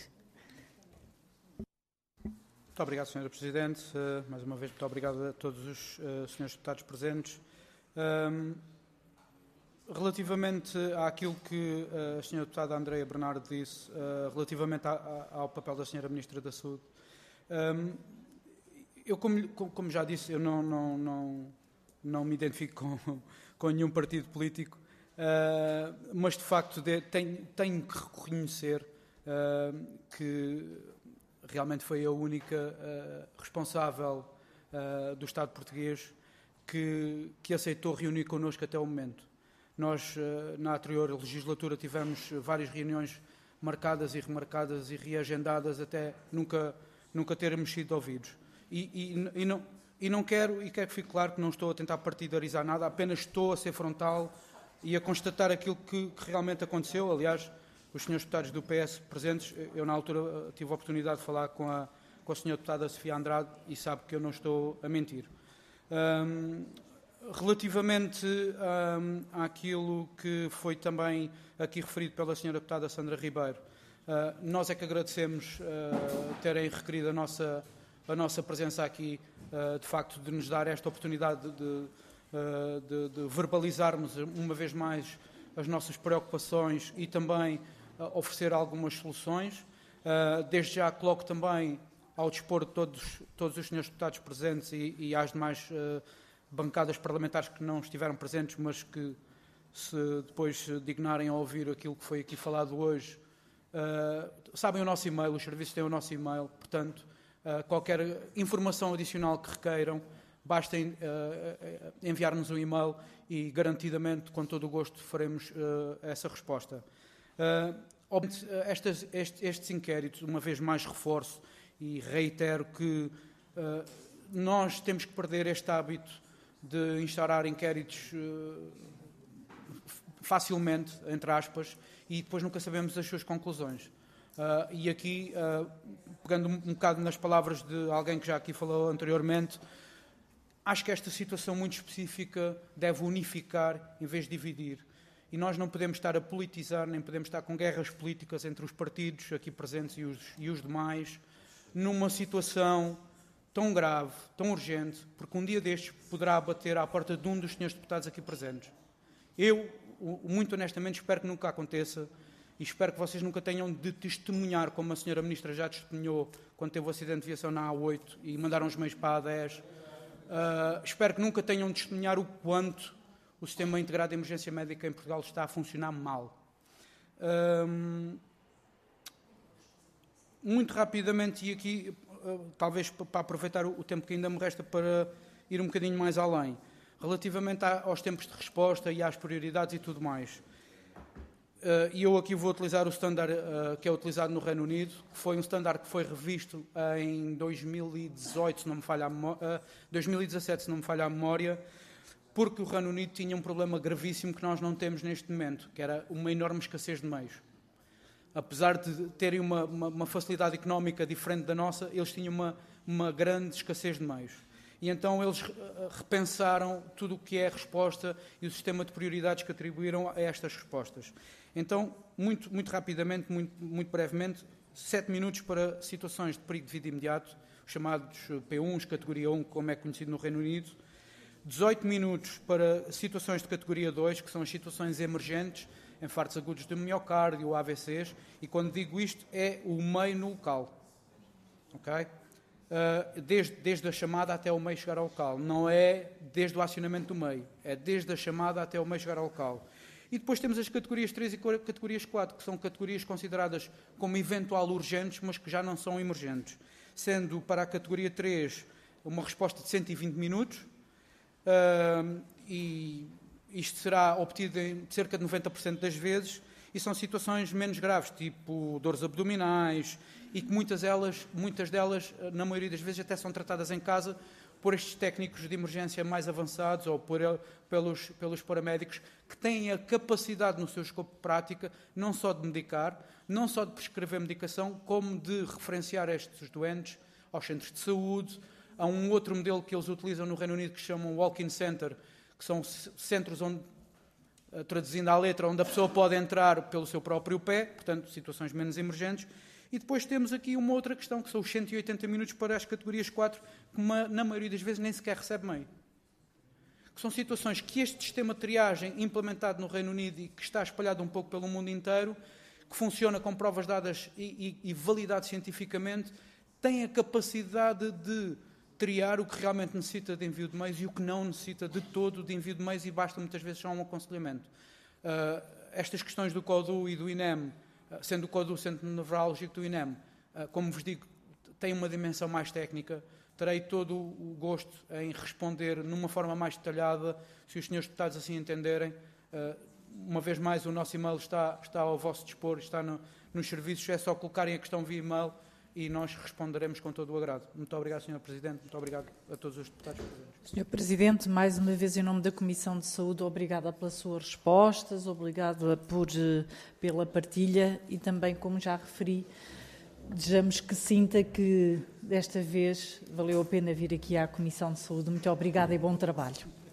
Muito obrigado, Sra. Presidente. Mais uma vez, muito obrigado a todos os senhores deputados presentes. Relativamente àquilo que a Sra. Deputada Andreia Bernardo disse, relativamente ao papel da Sra. Ministra da Saúde, eu, como já disse, eu não me identifico com nenhum partido político, mas, de facto, tenho que reconhecer que realmente foi a única responsável do Estado português que aceitou reunir connosco até o momento. Nós, na anterior legislatura, tivemos várias reuniões marcadas e remarcadas e reagendadas até nunca termos sido ouvidos. E não quero, e quero que fique claro que não estou a tentar partidarizar nada, apenas estou a ser frontal e a constatar aquilo que realmente aconteceu. Aliás, os senhores deputados do PS presentes, eu na altura tive a oportunidade de falar com a senhora deputada Sofia Andrade e sabe que eu não estou a mentir. Relativamente àquilo que foi também aqui referido pela senhora deputada Sandra Ribeiro, nós é que agradecemos terem requerido a nossa presença aqui, de facto, de nos dar esta oportunidade de verbalizarmos uma vez mais as nossas preocupações e também oferecer algumas soluções. Desde já coloco também ao dispor de todos os senhores deputados presentes e às demais bancadas parlamentares que não estiveram presentes, mas que se depois se dignarem a ouvir aquilo que foi aqui falado hoje, sabem o nosso e-mail, os serviços têm o nosso e-mail, portanto, qualquer informação adicional que requeiram, basta enviar-nos um e-mail e, garantidamente, com todo o gosto, faremos essa resposta. Estes inquéritos, uma vez mais reforço e reitero que nós temos que perder este hábito de instaurar inquéritos facilmente, entre aspas, e depois nunca sabemos as suas conclusões. E aqui, pegando um bocado nas palavras de alguém que já aqui falou anteriormente, acho que esta situação muito específica deve unificar em vez de dividir. E nós não podemos estar a politizar, nem podemos estar com guerras políticas entre os partidos aqui presentes e os demais, numa situação tão grave, tão urgente, porque um dia destes poderá bater à porta de um dos senhores deputados aqui presentes. Eu, muito honestamente, espero que nunca aconteça e espero que vocês nunca tenham de testemunhar, como a senhora Ministra já testemunhou quando teve o acidente de viação na A8 e mandaram os meios para a A10. Espero que nunca tenham de testemunhar o quanto o Sistema Integrado de Emergência Médica em Portugal está a funcionar mal. Muito rapidamente, e aqui, talvez para aproveitar o tempo que ainda me resta para ir um bocadinho mais além, relativamente aos tempos de resposta e às prioridades e tudo mais. E eu aqui vou utilizar o standard que é utilizado no Reino Unido, que foi um standard que foi revisto em 2018, se não me falha a 2017, se não me falha a memória, porque o Reino Unido tinha um problema gravíssimo que nós não temos neste momento, que era uma enorme escassez de meios. Apesar de terem uma facilidade económica diferente da nossa, eles tinham uma grande escassez de meios. E então eles repensaram tudo o que é a resposta e o sistema de prioridades que atribuíram a estas respostas. Então, muito rapidamente, muito brevemente, 7 minutos para situações de perigo de vida imediato, os chamados P1s, categoria 1, como é conhecido no Reino Unido, 18 minutos para situações de categoria 2, que são as situações emergentes, infartos agudos de miocárdio, AVCs, e quando digo isto, é o meio no local. Ok? desde a chamada até o meio chegar ao local. Não é desde o acionamento do meio, é desde a chamada até o meio chegar ao local. E depois temos as categorias 3 e categorias 4, que são categorias consideradas como eventual urgentes, mas que já não são emergentes. Sendo para a categoria 3 uma resposta de 120 minutos, e isto será obtido em cerca de 90% das vezes, e são situações menos graves, tipo dores abdominais, e que muitas delas, na maioria das vezes, até são tratadas em casa por estes técnicos de emergência mais avançados ou pelos paramédicos que têm a capacidade no seu escopo de prática não só de medicar, não só de prescrever medicação, como de referenciar estes doentes aos centros de saúde. Há um outro modelo que eles utilizam no Reino Unido que se chama Walk-in Center, que são centros onde, traduzindo à letra, onde a pessoa pode entrar pelo seu próprio pé, portanto, situações menos emergentes. E depois temos aqui uma outra questão, que são os 180 minutos para as categorias 4, que na maioria das vezes nem sequer recebe meio. Que são situações que este sistema de triagem implementado no Reino Unido e que está espalhado um pouco pelo mundo inteiro, que funciona com provas dadas e validado cientificamente, tem a capacidade de triar o que realmente necessita de envio de meios e o que não necessita de todo de envio de meios, e basta muitas vezes só um aconselhamento. Estas questões do CODU e do INEM, sendo o CODU Centro Nevrálgico do INEM, como vos digo, tem uma dimensão mais técnica. Terei todo o gosto em responder numa forma mais detalhada, se os senhores deputados assim entenderem. Uma vez mais, o nosso e-mail está ao vosso dispor, está nos serviços, é só colocarem a questão via e-mail e nós responderemos com todo o agrado. Muito obrigado, Sr. Presidente, muito obrigado a todos os deputados presentes. Sr. Presidente, mais uma vez em nome da Comissão de Saúde, obrigada pelas suas respostas, obrigada pela partilha e também, como já referi, desejamos que sinta que desta vez valeu a pena vir aqui à Comissão de Saúde. Muito obrigada e bom trabalho.